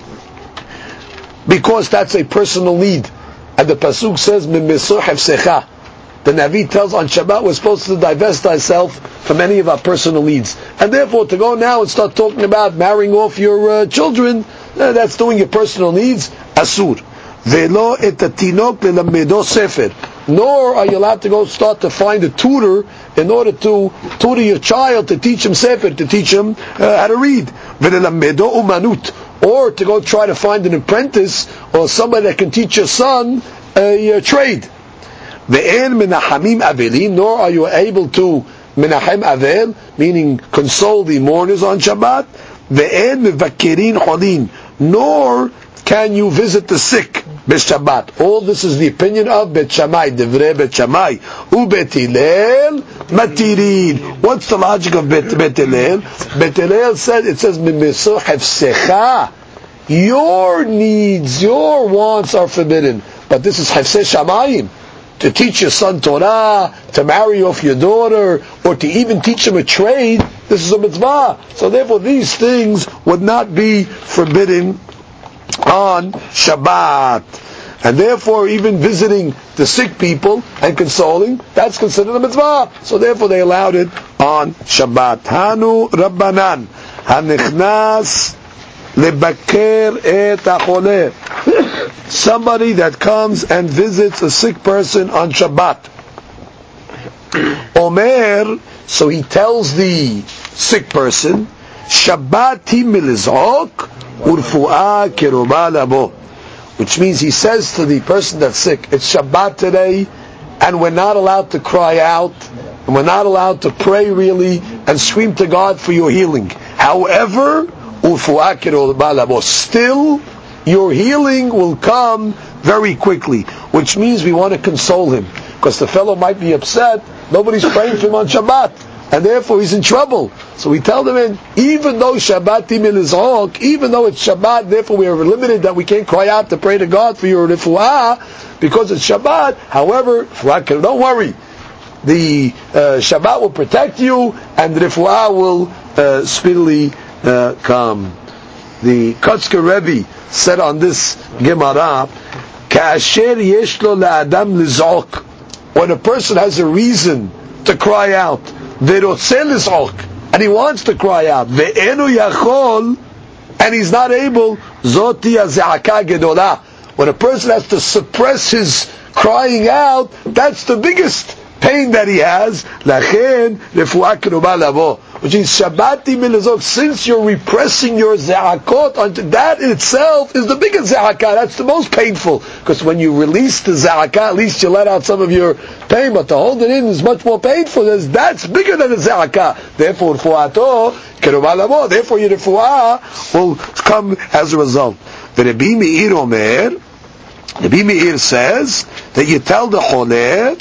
because that's a personal need. And the pasuk says Mimesor Hefsecha. The Navi tells on Shabbat we're supposed to divest ourselves from any of our personal needs. And therefore, to go now and start talking about marrying off your children, that's doing your personal needs, asur. Velo et atinok lelamedo sefer. Nor are you allowed to go start to find a tutor in order to tutor your child, to teach him sefer, to teach him how to read. Velelamedo umanut. Or to go try to find an apprentice or somebody that can teach your son a trade. Ve'en menachamim avelim, nor are you able to menachem avel, meaning console the mourners on Shabbat. Ve'en mevakerin holin, nor can you visit the sick b'Shabbat. All this is the opinion of Bet Shammai, Devrei Bet Shammai. Ubet Hillel matirin. What's the logic of Bet Hillel? Bet Hillel said, it says Mimesor Hefsecha. Your needs, your wants are forbidden. But this is Hefseh Shamayim. To teach your son Torah, to marry off your daughter, or to even teach him a trade, this is a mitzvah. So therefore these things would not be forbidden on Shabbat. And therefore even visiting the sick people and consoling, that's considered a mitzvah. So therefore they allowed it on Shabbat. Hanu Rabbanan Hanichnas Lebaker et Acholeh. Somebody that comes and visits a sick person on Shabbat. Omer, so he tells the sick person, Shabbat milizok urfu'a keruba labo. which means he says to the person that's sick, it's Shabbat today, and we're not allowed to cry out, and we're not allowed to pray really, and scream to God for your healing. However, still, your healing will come very quickly, which means we want to console him, because the fellow might be upset, nobody's praying for him on Shabbat, and therefore he's in trouble. So we tell them, even though Shabbat even though it's Shabbat, therefore we are limited that we can't cry out to pray to God for your refuah, because it's Shabbat. However, don't worry, the Shabbat will protect you, and the refuah will speedily come. The Kotzker Rebbe said on this Gemara, Ka'asher yesh lo la'adam liz'ok, when a person has a reason to cry out, ve'rotzeh liz'ok, and he wants to cry out, ve'enu yachol, and he's not able, zoti ha'ze'aka gedolah, when a person has to suppress his crying out, that's the biggest pain that he has, lachen refuah keruba lavo, which is Shabbati milazok, since you're repressing your za'akot, that in itself is the biggest za'akah, that's the most painful, because when you release the za'akah, at least you let out some of your pain, but to hold it in is much more painful, that's bigger than the za'akah, therefore refuato keruba lavo, therefore your refuah will come as a result. The Rabbi Meir Omer, Rabbi Meir says that you tell the choler,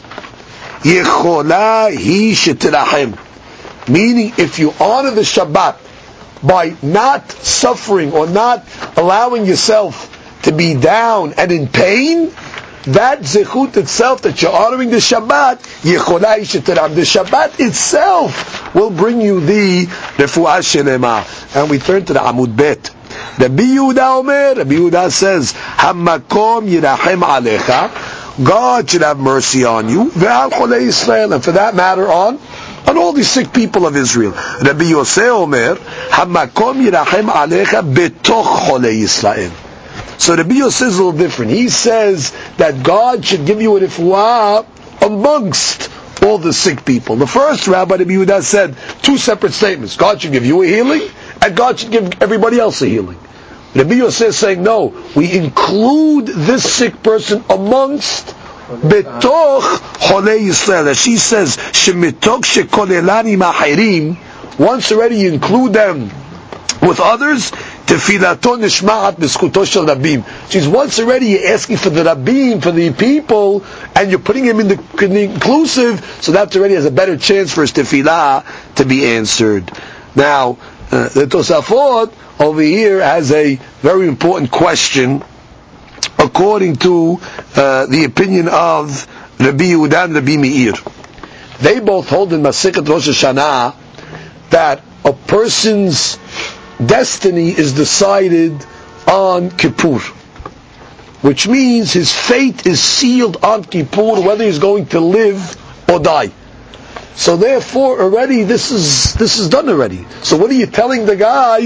Yechola hi shetirachem, meaning if you honor the Shabbat by not suffering or not allowing yourself to be down and in pain, that zechut itself that you're honoring the Shabbat, Yechola hi shetirachem, the Shabbat itself will bring you the refuah shelema. And we turn to the Amud Bet. Rabbi Yehuda Omer, Rabbi Yehuda says, Hamakom yirachem alecha, God should have mercy on you, ve'al cholei Yisrael, and for that matter on all the sick people of Israel. Rabbi Yosef Omer, Hamakom yirachem alecha betoch cholei Yisrael. So Rabbi Yosef is a little different. He says that God should give you a refuah amongst all the sick people. The first Rabbi Yehuda said two separate statements. God should give you a healing, and God should give everybody else a healing. Rabbi Yosef is saying, no, we include this sick person amongst betoch cholei Yisrael. As she says, shemitok shekolelani mahirim, once already you include them with others, tefilato nishma'at b'skuto shel rabim. She's once already you're asking for the rabim, for the people, and you're putting him in the inclusive, so that already has a better chance for his tefillah to be answered. Now, the Tosafot over here has a very important question according to the opinion of Rabbi Yehuda and Rabbi Meir. They both hold in Masechet Rosh Hashanah that a person's destiny is decided on Kippur, which means his fate is sealed on Kippur, whether he's going to live or die. So therefore, already this is done already. So what are you telling the guy?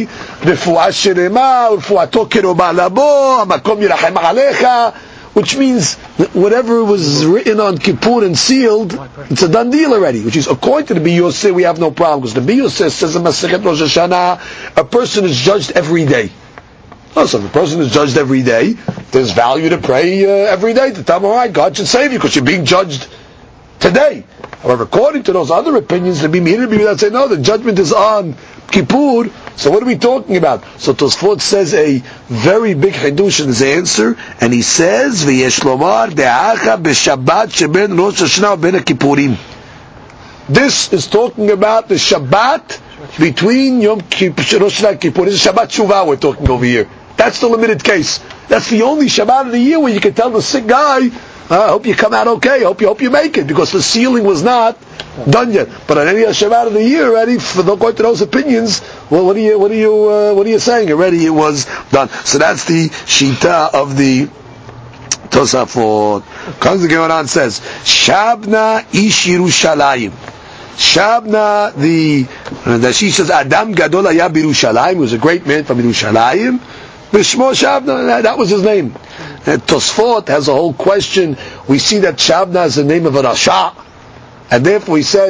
Which means that whatever was written on Kippur and sealed, it's a done deal already. Which is, according to the Biyoseh, we have no problem, because the Biyoseh says in Masechet Rosh Hashanah, a person is judged every day. So if a person is judged every day, there's value to pray every day to tell him, all right, God should save you because you're being judged today. However, according to those other opinions, the Bimir that say no, the judgment is on Kippur. So what are we talking about? So Tosfot says a very big chidush in his answer, and he says, "V'yesh lomar de'acha b'Shabbat sheben Rosh Hashanah ben Kippurim." This is talking about the Shabbat between Yom Kippur, Rosh Hashanah, Kippur. This is Shabbat Shuvah we're talking over here. That's the limited case. That's the only Shabbat of the year where you can tell the sick guy, I hope you come out okay. Hope you make it, because the sealing was not done yet. But on any Shabbat of the year already, for going to those opinions, well, what are you saying? Already it was done. So that's the shita of the Tosafot. Comes the Gemara and says, Shabna ish Yerushalayim. Shabna, the she says, Adam Gadol Haya B'Yerushalayim, he was a great man from Yerushalayim. B'Shmo Shabna, that was his name. Tosfot has a whole question. We see that Shabna is the name of a Rasha, and therefore he says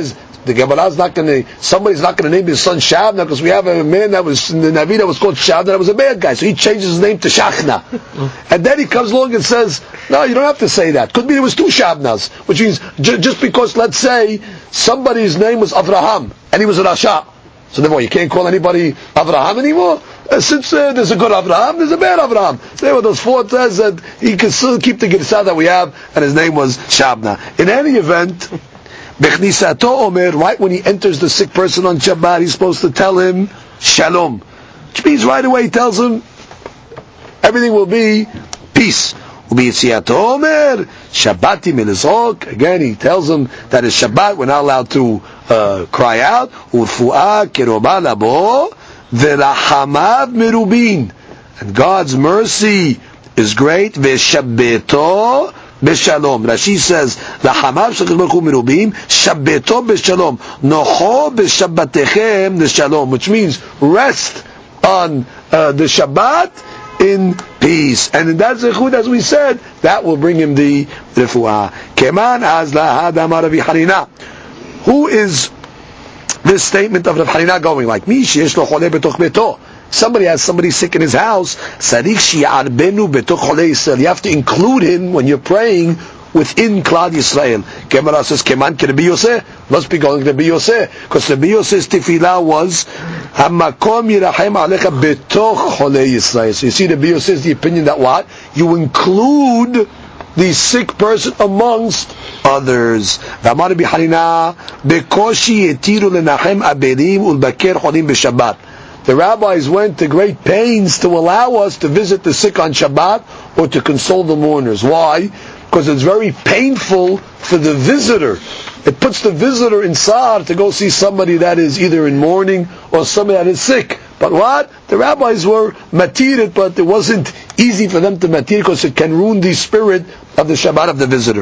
The Gemara is not going to, somebody's not going to name his son Shabna because we have a man that was in the Navi that was called Shabna that was a bad guy. So he changes his name to Shachna. And then he comes along and says, no, you don't have to say that. Could be there was two Shabnas, which means just because, let's say, somebody's name was Avraham and he was a Rasha. So therefore, you can't call anybody Avraham anymore. Since there's a good Avraham, there's a bad Avraham. So there were those four says that he can still keep the Girsah that we have, and his name was Shabna. In any event, Bechnisato Omer, right when he enters the sick person on Shabbat, he's supposed to tell him Shalom, which means right away he tells him everything will be peace. Ubiyitziato Omer, Shabbati Milizok. Again, he tells him that it's Shabbat, we're not allowed to cry out. Urfu'a Keroba Labo. V'rahamav merubin, and God's mercy is great. V'shabbeto b'shalom. Rashi says, "Rahamav shel Baruch Hu merubim, shabbeto b'shalom, nocho b'shabbatechem b'shalom," which means rest on the Shabbat in peace. And in that zechut, as we said, that will bring him the refuah. Keman az lahad amar Rav Hanina. Who is this statement of Rav Hanina going like? Somebody has somebody sick in his house. You have to include him when you're praying within Klal Yisrael. Gemara says, Keman Rabbi Yosef, must be going to Rabbi Yosef, because Rabbi Yosef's tefillah was Hamakom Yirachem Alecha Betoch Cholei Yisrael. So you see, Rabbi Yosef's the opinion that what? You include the sick person amongst others. The rabbis went to great pains to allow us to visit the sick on Shabbat or to console the mourners. Why? Because it's very painful for the visitor. It puts the visitor in sar to go see somebody that is either in mourning or somebody that is sick. But what? The rabbis were matirit, but it wasn't easy for them to matir because it can ruin the spirit of the Shabbat of the visitor.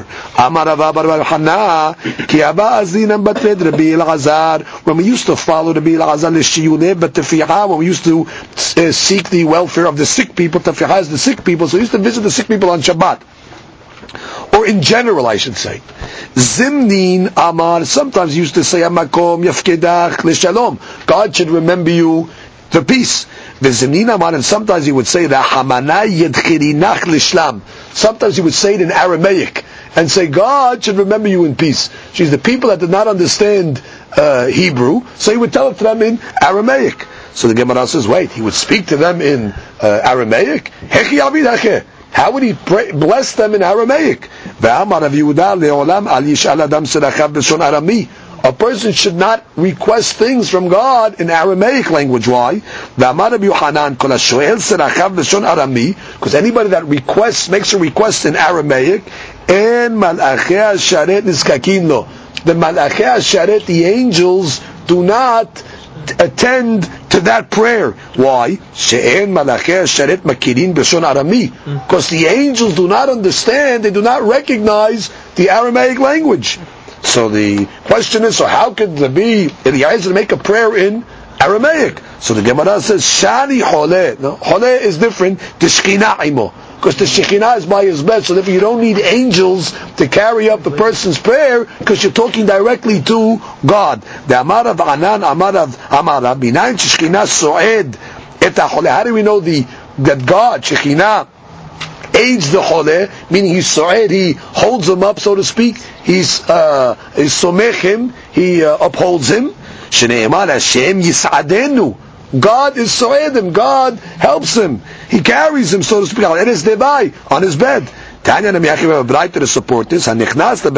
When we used to follow Rabbi Elazar when we used to seek the welfare of the sick people, tefillah is the sick people, so we used to visit the sick people on Shabbat. Or in general, I should say. Zimnin Amar, sometimes used to say, Amakom Yafkedach L'Shalom, God should remember you for peace. V'zimnin Amar, and sometimes he would say, Rahamana Yedchirinach L'Shlam. Sometimes he would say it in Aramaic, and say, God should remember you in peace. She's the people that did not understand Hebrew, so he would tell it to them in Aramaic. So the Gemara says, wait, he would speak to them in Aramaic? Hechi Avid Hecheh. How would he bless them in Aramaic? A person should not request things from God in Aramaic language. Why? Because anybody that makes a request in Aramaic, and the Malachei Sharet, the angels, do not attend to that prayer. Why? Because the angels do not understand, they do not recognize the Aramaic language. So the question is, so how could there be Eliezer make a prayer in Aramaic? So the Gemara says, Shani Hole. No, Hole is different. The Shekhinah imo. Because the Shekhinah is by his bed, so therefore you don't need angels to carry up the person's prayer, because you're talking directly to God. The Amarav Anan, Amarav Binayin Shekhinah Soed Et HaHole. How do we know that God, Shekhinah, aids the Hole, meaning he's Soed, he holds him up, so to speak, he's Somech him, he upholds him. Shneimar Hashem Yis'adenu. God is Soedim, God helps him. He carries him, so to speak, on his bed. Tanya Namiyachiv have a brighter to support this. A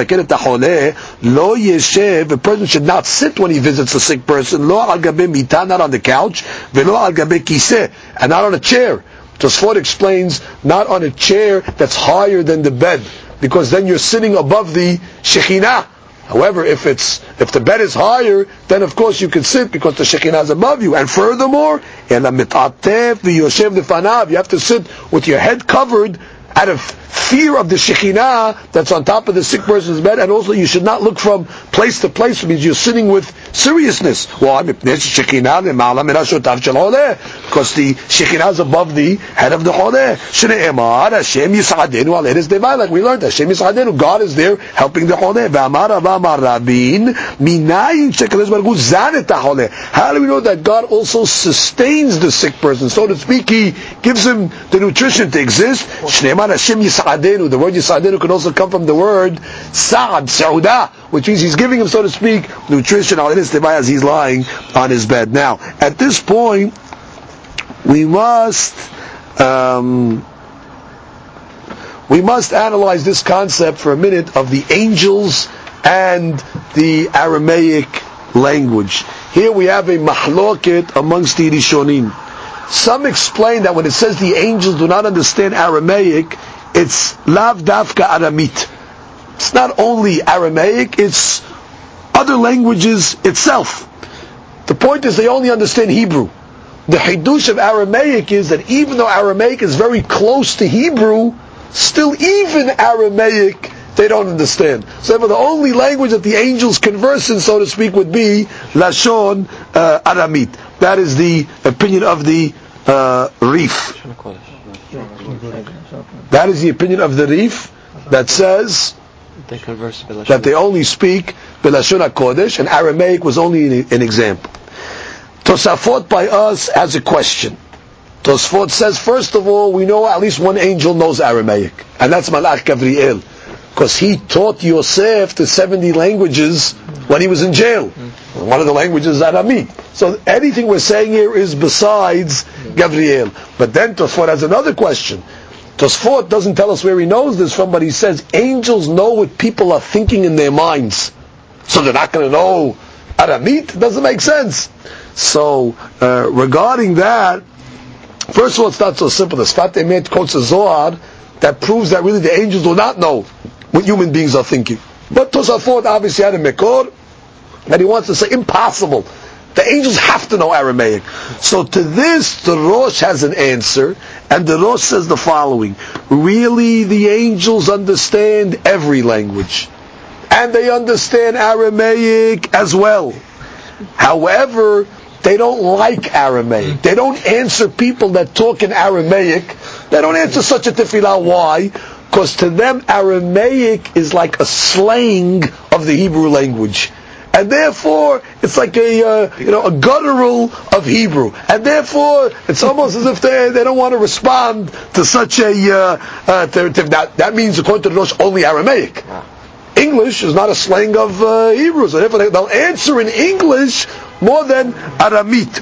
person should not sit when he visits a sick person. Lo al gabe mita, not on the couch. Velo al gabe kiseh, and not on a chair. Tosfot explains, not on a chair that's higher than the bed, because then you're sitting above the Shekhinah. However, if the bed is higher, then of course you can sit because the Shekhinah is above you. And furthermore, you have to sit with your head covered out of fear of the Shekhinah that's on top of the sick person's bed. And also you should not look from place to place. It means you're sitting with seriousness. Why? Because the Shekhinah is above the head of the Choleh. Shne'emar Hashem Yis'adenu al Eretz Devai, like we learned, Hashem Yis'adenu, God is there helping the Choleh. Ve'amar Avamar Rabin Minayin Shekhinah Baruch Hu Zanet HaCholeh. How do we know that God also sustains the sick person? So to speak, He gives him the nutrition to exist. Shne'emar Hashem Yis'adenu. The word Yis'adenu can also come from the word Sa'ad, Sa'udah, which means He's giving him, so to speak, nutrition al Eretz Devai as he's lying on his bed. Now, at this point, we must analyze this concept for a minute of the angels and the Aramaic language. Here we have a mahloket amongst the Rishonim. Some explain that when it says the angels do not understand Aramaic, it's lav dafka Aramit. It's not only Aramaic, it's other languages itself. The point is they only understand Hebrew. The Hidush of Aramaic is that even though Aramaic is very close to Hebrew, still even Aramaic they don't understand. So the only language that the angels converse in, so to speak, would be Lashon Aramit. That is the opinion of the Rif. That is the opinion of the Rif that says that they only speak B'Lashon HaKodesh, and Aramaic was only an example. Tosafot by us has a question. Tosafot says, first of all, we know at least one angel knows Aramaic, and that's Malach Gabriel, because he taught Yosef the 70 languages when he was in jail. One of the languages is Aramaic. So anything we're saying here is besides Gabriel. But then Tosafot has another question. Tosafot doesn't tell us where he knows this from, but he says angels know what people are thinking in their minds. So they're not going to know Aramit? Doesn't make sense. So, regarding that, first of all, it's not so simple. The Sfat Emet quotes a Zohar that proves that really the angels do not know what human beings are thinking. But Tosafot obviously had a Mekor that he wants to say impossible. The angels have to know Aramaic. So to this, the Rosh has an answer, and the Rosh says the following: really, the angels understand every language, and they understand Aramaic as well. However, they don't like Aramaic. They don't answer people that talk in Aramaic. They don't answer such a tefillah. Why? Because to them, Aramaic is like a slang of the Hebrew language. And therefore, it's like a guttural of Hebrew. And therefore, it's almost as if they don't want to respond to such a... that means, according to the Rosh, only Aramaic. English is not a slang of Hebrew, so therefore they'll answer in English more than Aramit.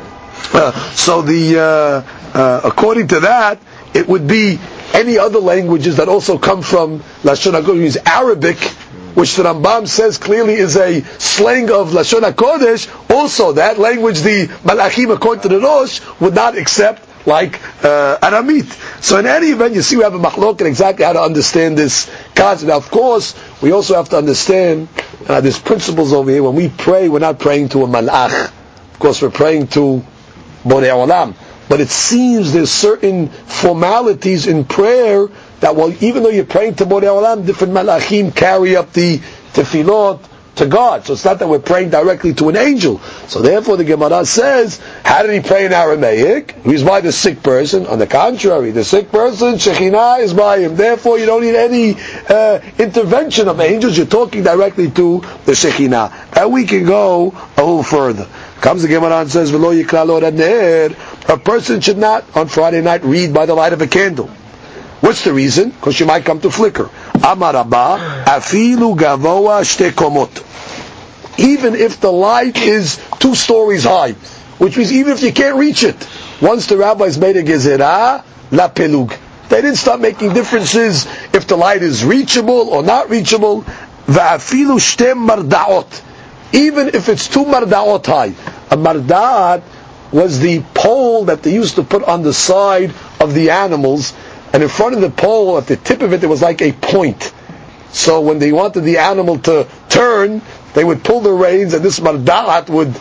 So according to that, it would be any other languages that also come from Lashon HaKodesh, Arabic, which the Rambam says clearly is a slang of Lashon HaKodesh. Also, that language, the Malachim, according to the Rosh, would not accept like Aramit. So in any event, you see we have a machloket exactly how to understand this concept. Now, of course, we also have to understand there's principles over here. When we pray, we're not praying to a malach. Of course, we're praying to Borei Olam. But it seems there's certain formalities in prayer that, even though you're praying to Borei Olam, different malachim carry up the tefillot to God. So it's not that we're praying directly to an angel. So therefore the Gemara says, how did he pray in Aramaic? He's by the sick person. On the contrary, the sick person, Shekhinah is by him. Therefore you don't need any intervention of angels. You're talking directly to the Shekhinah. And we can go a little further. Comes the Gemara and says, V'lo yikra lo ner. A person should not, on Friday night, read by the light of a candle. What's the reason? Because you might come to flicker. Amar Rabba, afilu gavoa shte komot. Even if the light is 2 stories high, which means even if you can't reach it. Once the rabbis made a gezerah, la pelug. They didn't start making differences if the light is reachable or not reachable. Va'afilu shte mardaot. Even if it's 2 mardaot high. A mardaat was the pole that they used to put on the side of the animals, and in front of the pole, at the tip of it, there was like a point. So when they wanted the animal to turn, they would pull the reins, and this mardaat would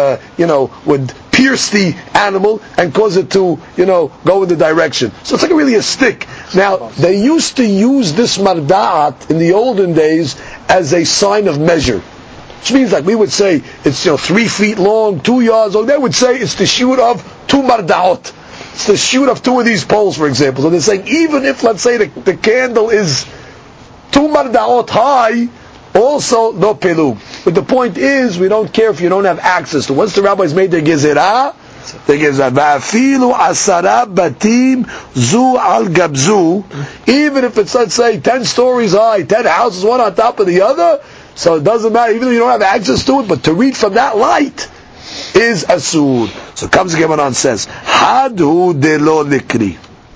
pierce the animal and cause it to, go in the direction. So it's like really a stick. Now, they used to use this mardaat in the olden days as a sign of measure. Which means, like we would say, it's 3 feet long, 2 yards long. They would say it's the shoot of 2 mardaot. It's the shoot of 2 of these poles, for example. So they're saying, even if, let's say, the candle is 2 mardaot high, also no pelug. But the point is, we don't care if you don't have access to. Once the rabbis made their gezerah, va'afilu asara batim zu al gabzu, even if it's, let's say, 10 stories high, 10 houses, one on top of the other, so it doesn't matter, even though you don't have access to it, but to read from that light is asur. So comes the Gemara and says, Hadu de lo likri,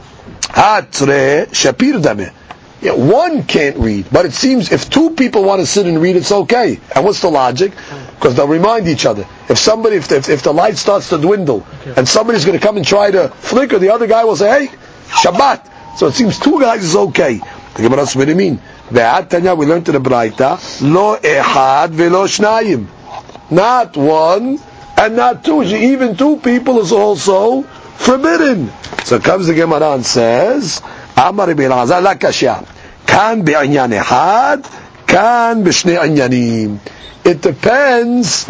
hatre shapir dameh. Yeah, one can't read, but it seems if 2 people want to sit and read, it's okay. And what's the logic? Because they'll remind each other. If the light starts to dwindle, and somebody's going to come and try to flicker, the other guy will say, hey, Shabbat. So it seems 2 guys is okay. The Gemara says, what do you mean? We learned in the Braita, lo ehad velo shnayim. Not 1 and not 2. Even 2 people is also forbidden. So comes the Gemara and says, Amar Rabbi Elazar la kashya. Kan be'inyan ehad, kan b'shnei inyanim. It depends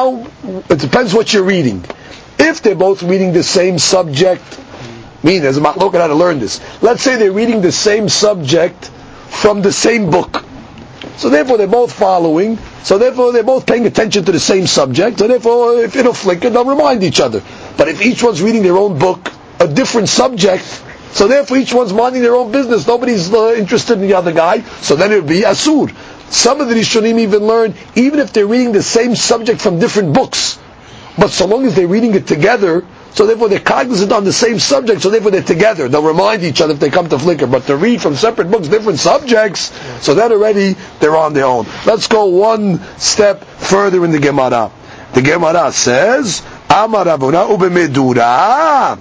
what you're reading. If they're both reading the same subject, there's a machlok on how to learn this. Let's say they're reading the same subject from the same book. So therefore they're both following, so therefore they're both paying attention to the same subject, so therefore if it'll flicker, they'll remind each other. But if each one's reading their own book, a different subject, so therefore each one's minding their own business, nobody's interested in the other guy, so then it would be asur. Some of the Rishonim even learn, even if they're reading the same subject from different books, but so long as they're reading it together, so therefore they're cognizant on the same subject, so therefore they're together. They'll remind each other if they come to flicker. But to read from separate books, different subjects, so then already they're on their own. Let's go one step further in the Gemara. The Gemara says, Amar Ravuna ubemedura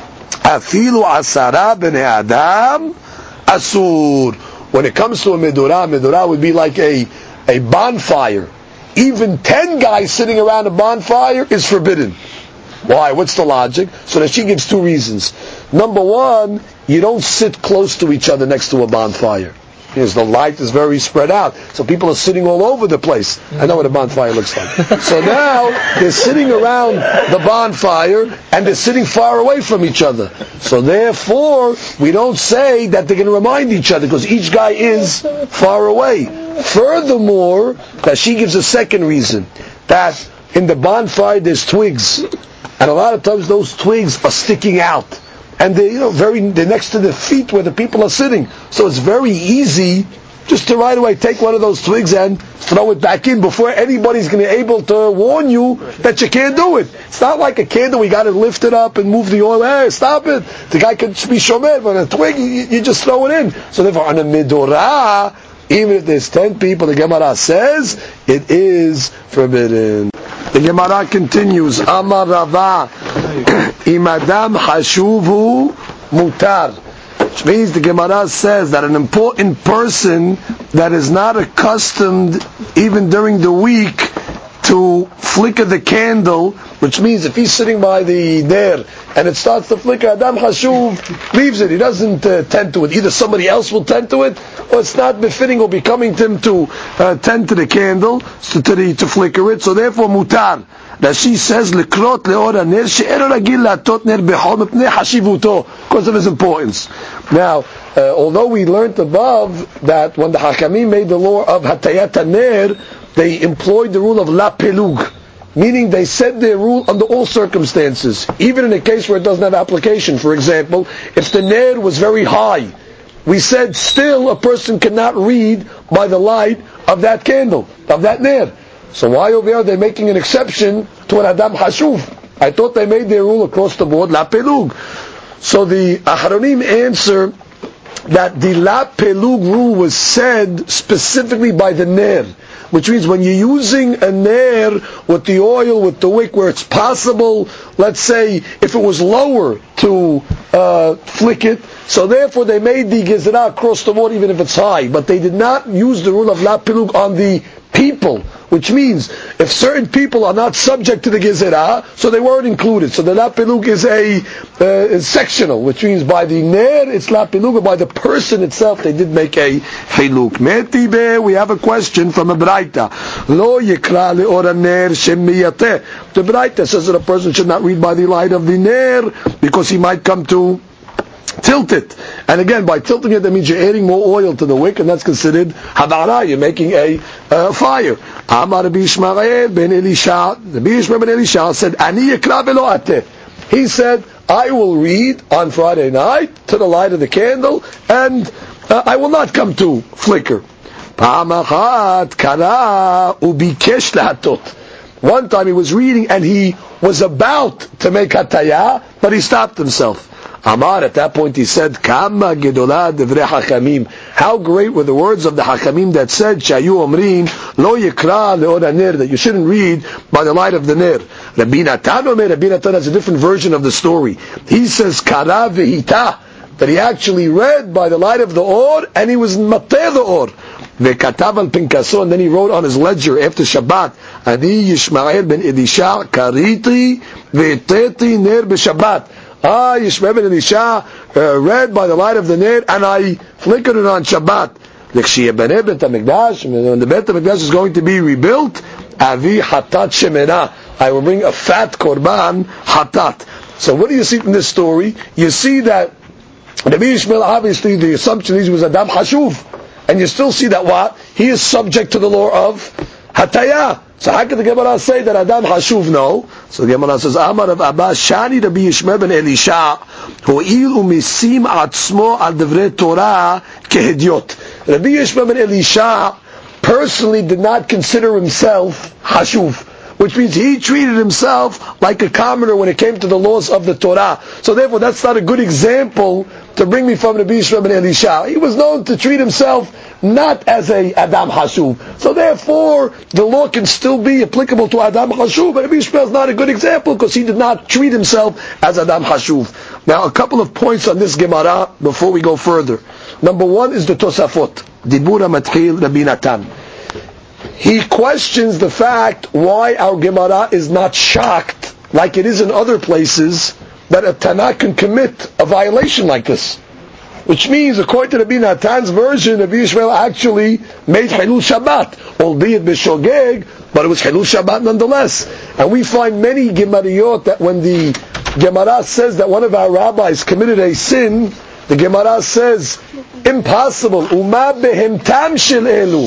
afilu asara b'nei adam asur. When it comes to a medura would be like a bonfire. Even 10 guys sitting around a bonfire is forbidden. Why? What's the logic? So that she gives 2 reasons. Number 1, you don't sit close to each other next to a bonfire. Because the light is very spread out. So people are sitting all over the place. I know what a bonfire looks like. So now they're sitting around the bonfire and they're sitting far away from each other. So therefore, we don't say that they're going to remind each other because each guy is far away. Furthermore, that she gives a second reason. That in the bonfire there's twigs. And a lot of times those twigs are sticking out. And they're next to the feet where the people are sitting. So it's very easy just to right away take one of those twigs and throw it back in before anybody's going to be able to warn you that you can't do it. It's not like a candle, we got to lift it up and move the oil. Hey, stop it. The guy could be shomer, but a twig, you just throw it in. So therefore, on a midorah, even if there's 10 people, the Gemara says, it is forbidden. The Gemara continues, Amar Rava, Imadam Hashuvu Mutar. Which means the Gemara says that an important person that is not accustomed, even during the week, to flicker the candle, which means if he's sitting by the ner and it starts to flicker, Adam Hashuv leaves it. He doesn't tend to it. Either somebody else will tend to it, or it's not befitting or becoming to him to tend to the candle, to flicker it. So therefore, mutar. Rashi says, "Lekrot leora ner she'ero ragil latot ner bechol mepnei hashivuto," because of his importance. Now, although we learned above that when the Hakamim made the law of Hatayat ner, they employed the rule of la pelug, meaning they set their rule under all circumstances, even in a case where it doesn't have application. For example, if the ner was very high, we said still a person cannot read by the light of that candle, of that ner. So why over here are they making an exception to an Adam Hashuv? I thought they made their rule across the board, La Pelug. So the Acharonim answer that the La Pelug rule was said specifically by the Ner, which means when you're using a Ner with the oil, with the wick, where it's possible, let's say, if it was lower to flick it, so therefore they made the Gezerah across the board even if it's high, but they did not use the rule of La Pelug on the people, which means if certain people are not subject to the gezerah, so they weren't included. So the la pilug is sectional, which means by the ner it's la pilug, but by the person itself they did make a hiluk. Metibe, we have a question from a braita. Lo yikra leor ner shemiyateh. The braita says that a person should not read by the light of the ner because he might come to tilt it. And again, by tilting it, that means you're adding more oil to the wick, and that's considered hadara. You're making a fire. Amar Rabbi Yishmael ben Elisha. Rabbi Yishmael ben Elisha said, Ani yekra velo ateh. He said, I will read on Friday night to the light of the candle, and I will not come to flicker. Pa'amachat kara ubikesh lahatot. One time he was reading, and he was about to make hataya, but he stopped himself. Amar, at that point he said, Kama gedolah devrei hachamim. How great were the words of the hachamim that said, Shayu omrin, lo yikra leor haner, that you shouldn't read by the light of the ner. Rabbi Natan omer, Rabbi Natan has a different version of the story. He says, Kara vehita, that he actually read by the light of the or, and he was mateh the or. Ve'katav al pinkaso, and then he wrote on his ledger after Shabbat, Ani Yishmael ben Elisha, kariti ve'teti ner b'Shabbat. Yishmael ben Elisha read by the light of the ner, and I flickered it on Shabbat. When the Beit HaMikdash is going to be rebuilt, Avi hatat shemena, I will bring a fat korban hatat. So what do you see from this story? You see that Rabbi Yishmael, obviously the assumption is he was Adam Hashuv, and you still see that what? He is subject to the law of Hataya. So how can the Gemara say that Adam Hashuv no? So the Gemara says, Amar of Abba Shani Rabbi Yishmael ben Elisha Ho'il umisim atzmo al devrei Torah kehediot. Rabbi Yishmael ben Elisha personally did not consider himself Hashuv, which means he treated himself like a commoner when it came to the laws of the Torah. So therefore that's not a good example to bring me from Rabbi Yishmael ben Elisha. He was known to treat himself not as a Adam Hashuv. So therefore, the law can still be applicable to Adam Hashuv, but Rabbi Yishmael is not a good example because he did not treat himself as Adam Hashuv. Now, a couple of points on this Gemara before we go further. Number one is the Tosafot. Dibura Matchil Rabbi Natan. He questions the fact why our Gemara is not shocked, like it is in other places, that a Tanakh can commit a violation like this. Which means, according to Rabbi Natan's version, Rabbi Yishmael actually made Hilul Shabbat, albeit b'shogeg, but it was Hilul Shabbat nonetheless. And we find many Gemariyot that when the Gemara says that one of our rabbis committed a sin, the Gemara says, impossible. Uma behemtam shel elu.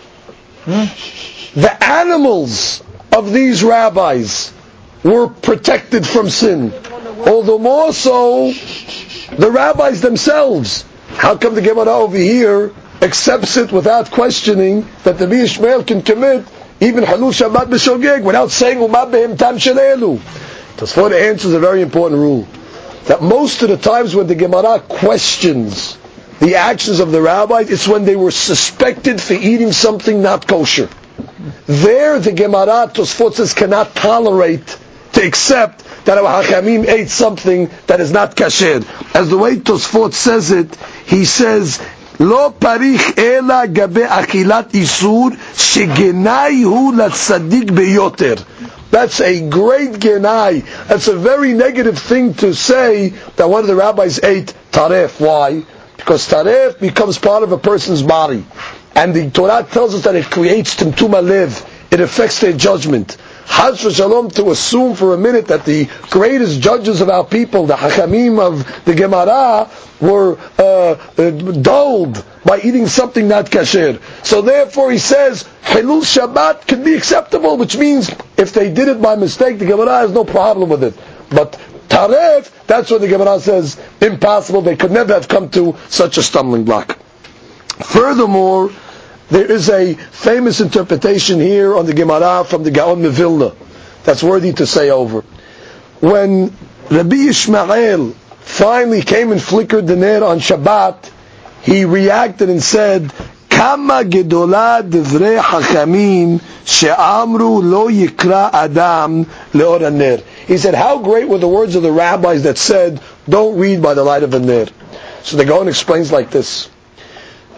The animals of these rabbis were protected from sin. Although more so, the rabbis themselves. How come the Gemara over here accepts it without questioning that the Rabbi Yishmael can commit even Halul Shabbat b'shogeg without saying Uma behemtam shel elu? Tosfot answers a very important rule. That most of the times when the Gemara questions the actions of the rabbis, it's when they were suspected for eating something not kosher. There the Gemara, Tosfot says, cannot tolerate to accept that our Hachamim ate something that is not kasher. As the way Tosfot says it, he says, Lo parich ela gabe achilat isur shegenai hu latzadik beyoter. That's a great genai. That's a very negative thing to say that one of the rabbis ate taref. Why? Because taref becomes part of a person's body. And the Torah tells us that it creates tumtum alev. It affects their judgment. Haz v'shalom, to assume for a minute that the greatest judges of our people, the Hachamim of the Gemara, were dulled by eating something not kasher. So therefore he says, Hilul Shabbat can be acceptable, which means if they did it by mistake, the Gemara has no problem with it. But Taref, that's what the Gemara says, impossible, they could never have come to such a stumbling block. Furthermore, there is a famous interpretation here on the Gemara from the Gaon Mevilna that's worthy to say over. When Rabbi Yishmael finally came and flickered the ner on Shabbat, he reacted and said, Kama gedolah devrei hachamim she'amru lo yikra adam leor haner. He said, how great were the words of the rabbis that said, don't read by the light of a ner. So the Gaon explains like this.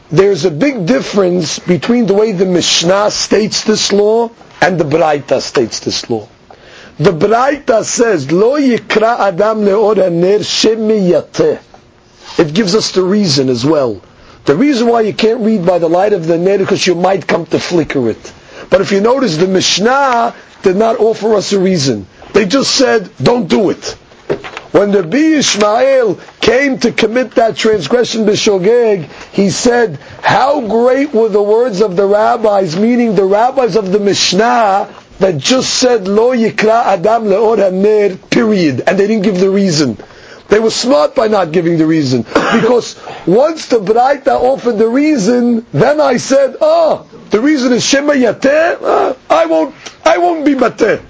there's a big difference between the way the Mishnah states this law and the Braita states this law. The Braita says, Lo yikra adam le'or haner shemiyateh. It gives us the reason as well. The reason why you can't read by the light of the ner is because you might come to flicker it. But if you notice, the Mishnah did not offer us a reason. They just said, don't do it. When the Rabbi Ishmael came to commit that transgression b'shogeg, he said, how great were the words of the rabbis, meaning the rabbis of the Mishnah, that just said, Lo yikra adam le'or haner, period. And they didn't give the reason. They were smart by not giving the reason. Because once the Braita offered the reason, then I said, the reason is Shema Yateh, I won't be Mateh.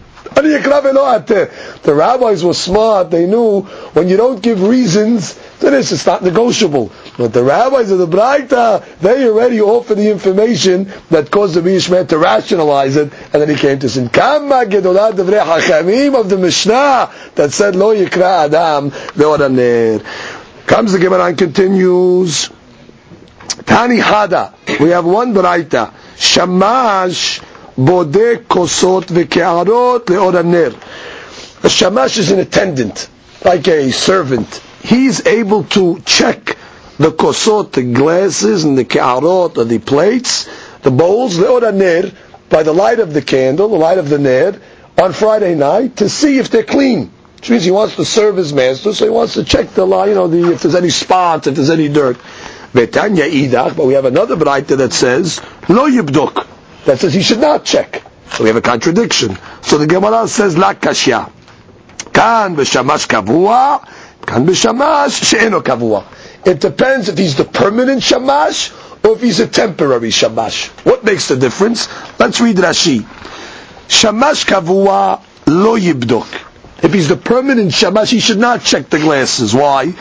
The rabbis were smart. They knew when you don't give reasons, then it's not negotiable. But the rabbis of the Braita, they already offered the information that caused the Bishmer to rationalize it, and then he came to sin. Kama gedolat devrei hachamim of the Mishnah that said lo yikra adam le'or haner. Comes the Gemara and continues. Tani hada. We have one Braita. Shamash bodek kosot v'ke'arot le'or haner. A shamash is an attendant, like a servant. He's able to check the kosot, the glasses, and the ke'arot, or the plates, the bowls, le'or haner, by the light of the candle, the light of the ner, on Friday night, to see if they're clean. Which means he wants to serve his master, so he wants to check if there's any spots, if there's any dirt. Vetanya idach, but we have another Braita that says, lo yibdok, that says he should not check. So we have a contradiction. So the Gemara says, la kashya. Kan b'shamash kavua, kan b'shamash she'eno kavua. It depends if he's the permanent shamash or if he's a temporary shamash. What makes the difference? Let's read Rashi. Shamash kavua lo yibdok. If he's the permanent shamash, he should not check the glasses. Why?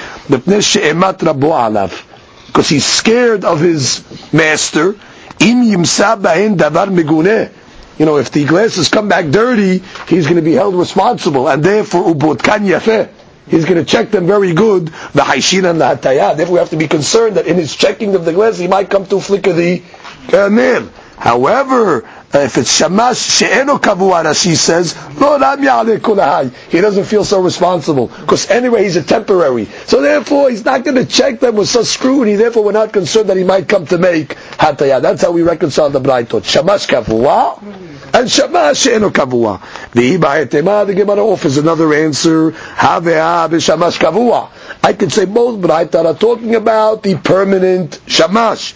Because he's scared of his master. If the glasses come back dirty, he's going to be held responsible, and therefore he's going to check them very good. The haishin and the hataya. Therefore, we have to be concerned that in his checking of the glasses, he might come to flicker the ner. However, if it's shamash she'eno kavua, Rashi says, he doesn't feel so responsible, because anyway he's a temporary. So therefore he's not going to check them with such scrutiny. Therefore we're not concerned that he might come to make hataya. That's how we reconcile the Braitot. Shamash kavua and shamash she'eno kavua. The Gemara offers another answer. Shamash kavua. I could say both Braitot are talking about the permanent shamash.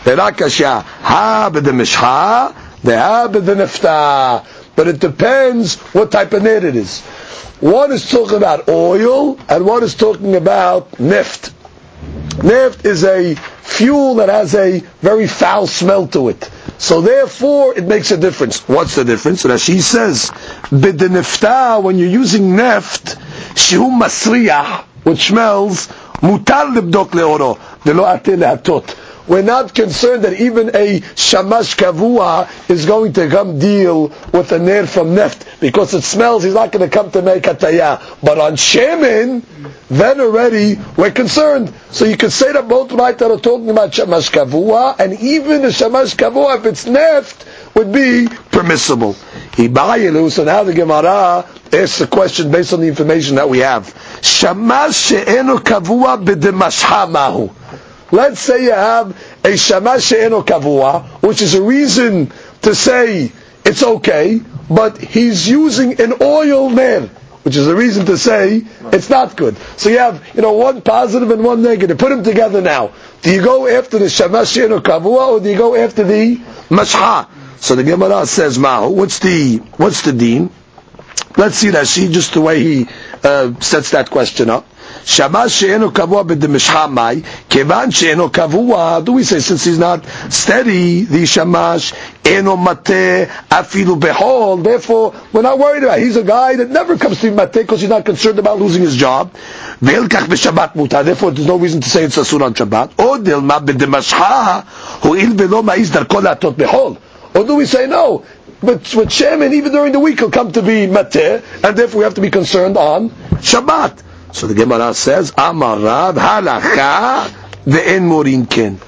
But it depends what type of net it is. One is talking about oil, and one is talking about neft. Neft is a fuel that has a very foul smell to it. So therefore, it makes a difference. What's the difference? Rashi says, b'denefta, when you're using neft, shehu masriyah, which smells, mutar libdok leoro, velo ate lehatot. We're not concerned that even a shamash kavua is going to come deal with a ner from neft, because it smells, he's not going to come to make hataya. But on shemen, then already we're concerned. So you could say that both right that are talking about shamash kavua, and even a shamash kavua, if it's neft, would be permissible. So now the Gemara asks a question based on the information that we have. Shamash she'eno kavua b'demashha mahu. Let's say you have a shamash she'eno kavua, which is a reason to say it's okay, but he's using an oil ner, which is a reason to say it's not good. So you have, one positive and one negative. Put them together now. Do you go after the shamash she'eno kavua, or do you go after the mashha? So the Gemara says, Mao, what's the deen? Let's see Rashi, just the way he sets that question up. Shamash she'eno kavua b'demishcha mai, kevan she'eno kavua, do we say since he's not steady, the shamash eno mateh afilu behol, therefore we're not worried about it. He's a guy that never comes to be mateh because he's not concerned about losing his job. Ve'elkach b'shabbat mutar, therefore there's no reason to say it's asur on Shabbat. Or dilma b'demishcha ho'il velo ma'iz darko la'atot behol. Or do we say no? But with shemen, even during the week, he'll come to be mateh, and therefore we have to be concerned on Shabbat. So the Gemara says, Amar Rav halacha ve'en morin ken.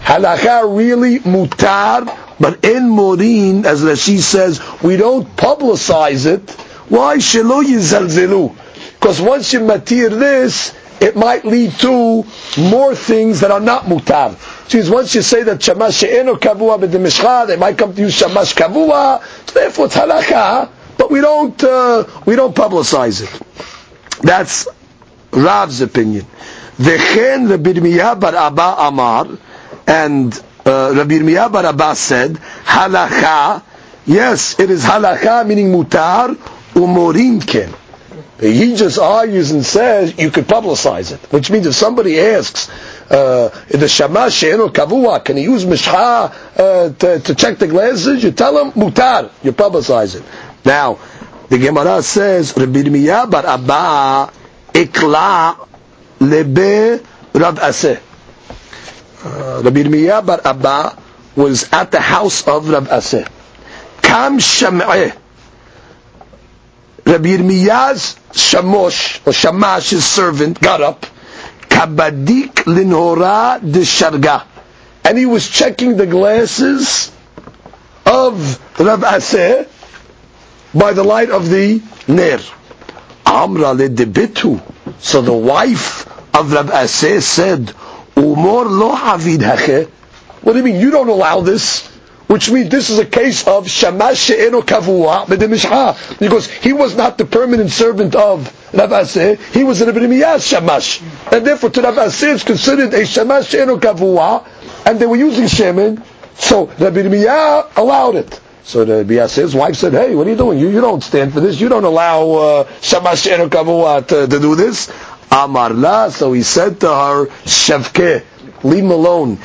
Halakha really mutar, but in morin, as Rashi says, we don't publicize it. Why? Shelo yizalzelu. Because once you matir this, it might lead to more things that are not mutar. Since once you say that shamash she'eno kavua b'demishcha, they might come to use shamash kavua. So therefore, it's halakha, but we don't publicize it. That's Rav's opinion. V'chen Rabbi Yirmiyah bar Abba Amar, and Rabbi Yirmiyah bar Abba said, halakha, yes, it is halakha, meaning mutar, umorin ken. He just argues and says you could publicize it, which means if somebody asks, the shamash she'eno kavua, can he use mishcha to check the glasses? You tell him mutar, you publicize it. Now, the Gemara says, Rabbi Yirmiyah bar Abba ikla lebe Rav Aseh. Rabbi Yirmiyah bar Abba was at the house of Rav Aseh. Kam Sham'eh. Rabbi Yirmiyah's shamosh, or shamash, his servant, got up. Kabadik linhora de sharga. And he was checking the glasses of Rav Aseh by the light of the ner. Amra le debitu. So the wife of Rav Aseh said, Umor lo havid hache. What do you mean? You don't allow this? Which means this is a case of shamash she'eno kavua b'demishcha, because he was not the permanent servant of Rav Aseh, he was Rabbi Yirmiyah's shamash, and therefore to Rav Aseh it's considered a shamash she'eno kavua, and they were using shemen, so Rabbi Yirmiyah allowed it. So the Rabbi Aseh's wife said, hey, what are you doing? You don't stand for this. You don't allow shamash she'eno kavua to do this. Amar la, so he said to her, shavkeh, leave him alone.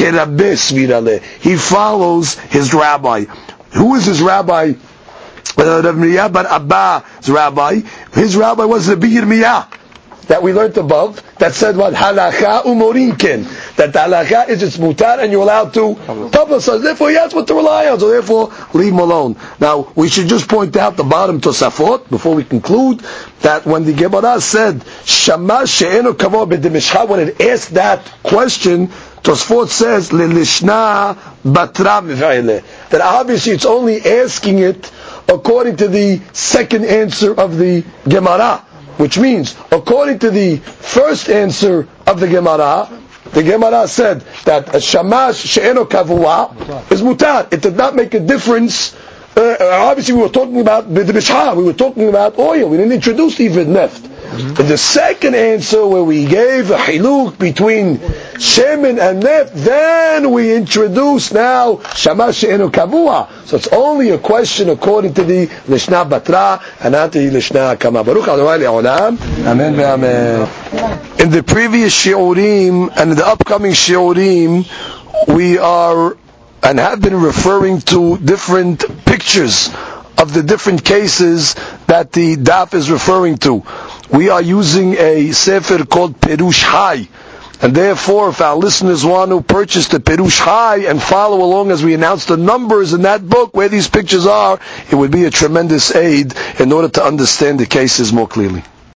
He follows his rabbi. Who is his rabbi? Rav Yirmiyah bar Abba's rabbi. His rabbi was Rabbi Yirmiyah, that we learned above, that said what? Halakha umorinken. That the halakha is its mutar and you're allowed to publicize. Therefore he has what to rely on. So therefore leave him alone. Now we should just point out the bottom Tosafot before we conclude that when the Gemara said shamash she'eno kavua b'demishcha, when it asked that question, Tosafot says lelishna batra miv'ile, that obviously it's only asking it according to the second answer of the Gemara. Which means, according to the first answer of the Gemara said that a shamash she'eno kavua is mutar. It did not make a difference. Obviously, we were talking about b'demishcha. We were talking about oil. We didn't introduce even neft. In the second answer, where we gave a hiluk between shemen and neft, then we introduce now shamash she'eno kavua. So it's only a question according to the Lishna Batra and not the Lishna Kama. Baruch Adonai Le'olam. Amen ve'amen. In the previous shiurim and in the upcoming shiurim, we are and have been referring to different pictures of the different cases that the daf is referring to. We are using a sefer called Perush Hai, and therefore if our listeners want to purchase the Perush Hai and follow along as we announce the numbers in that book where these pictures are, it would be a tremendous aid in order to understand the cases more clearly.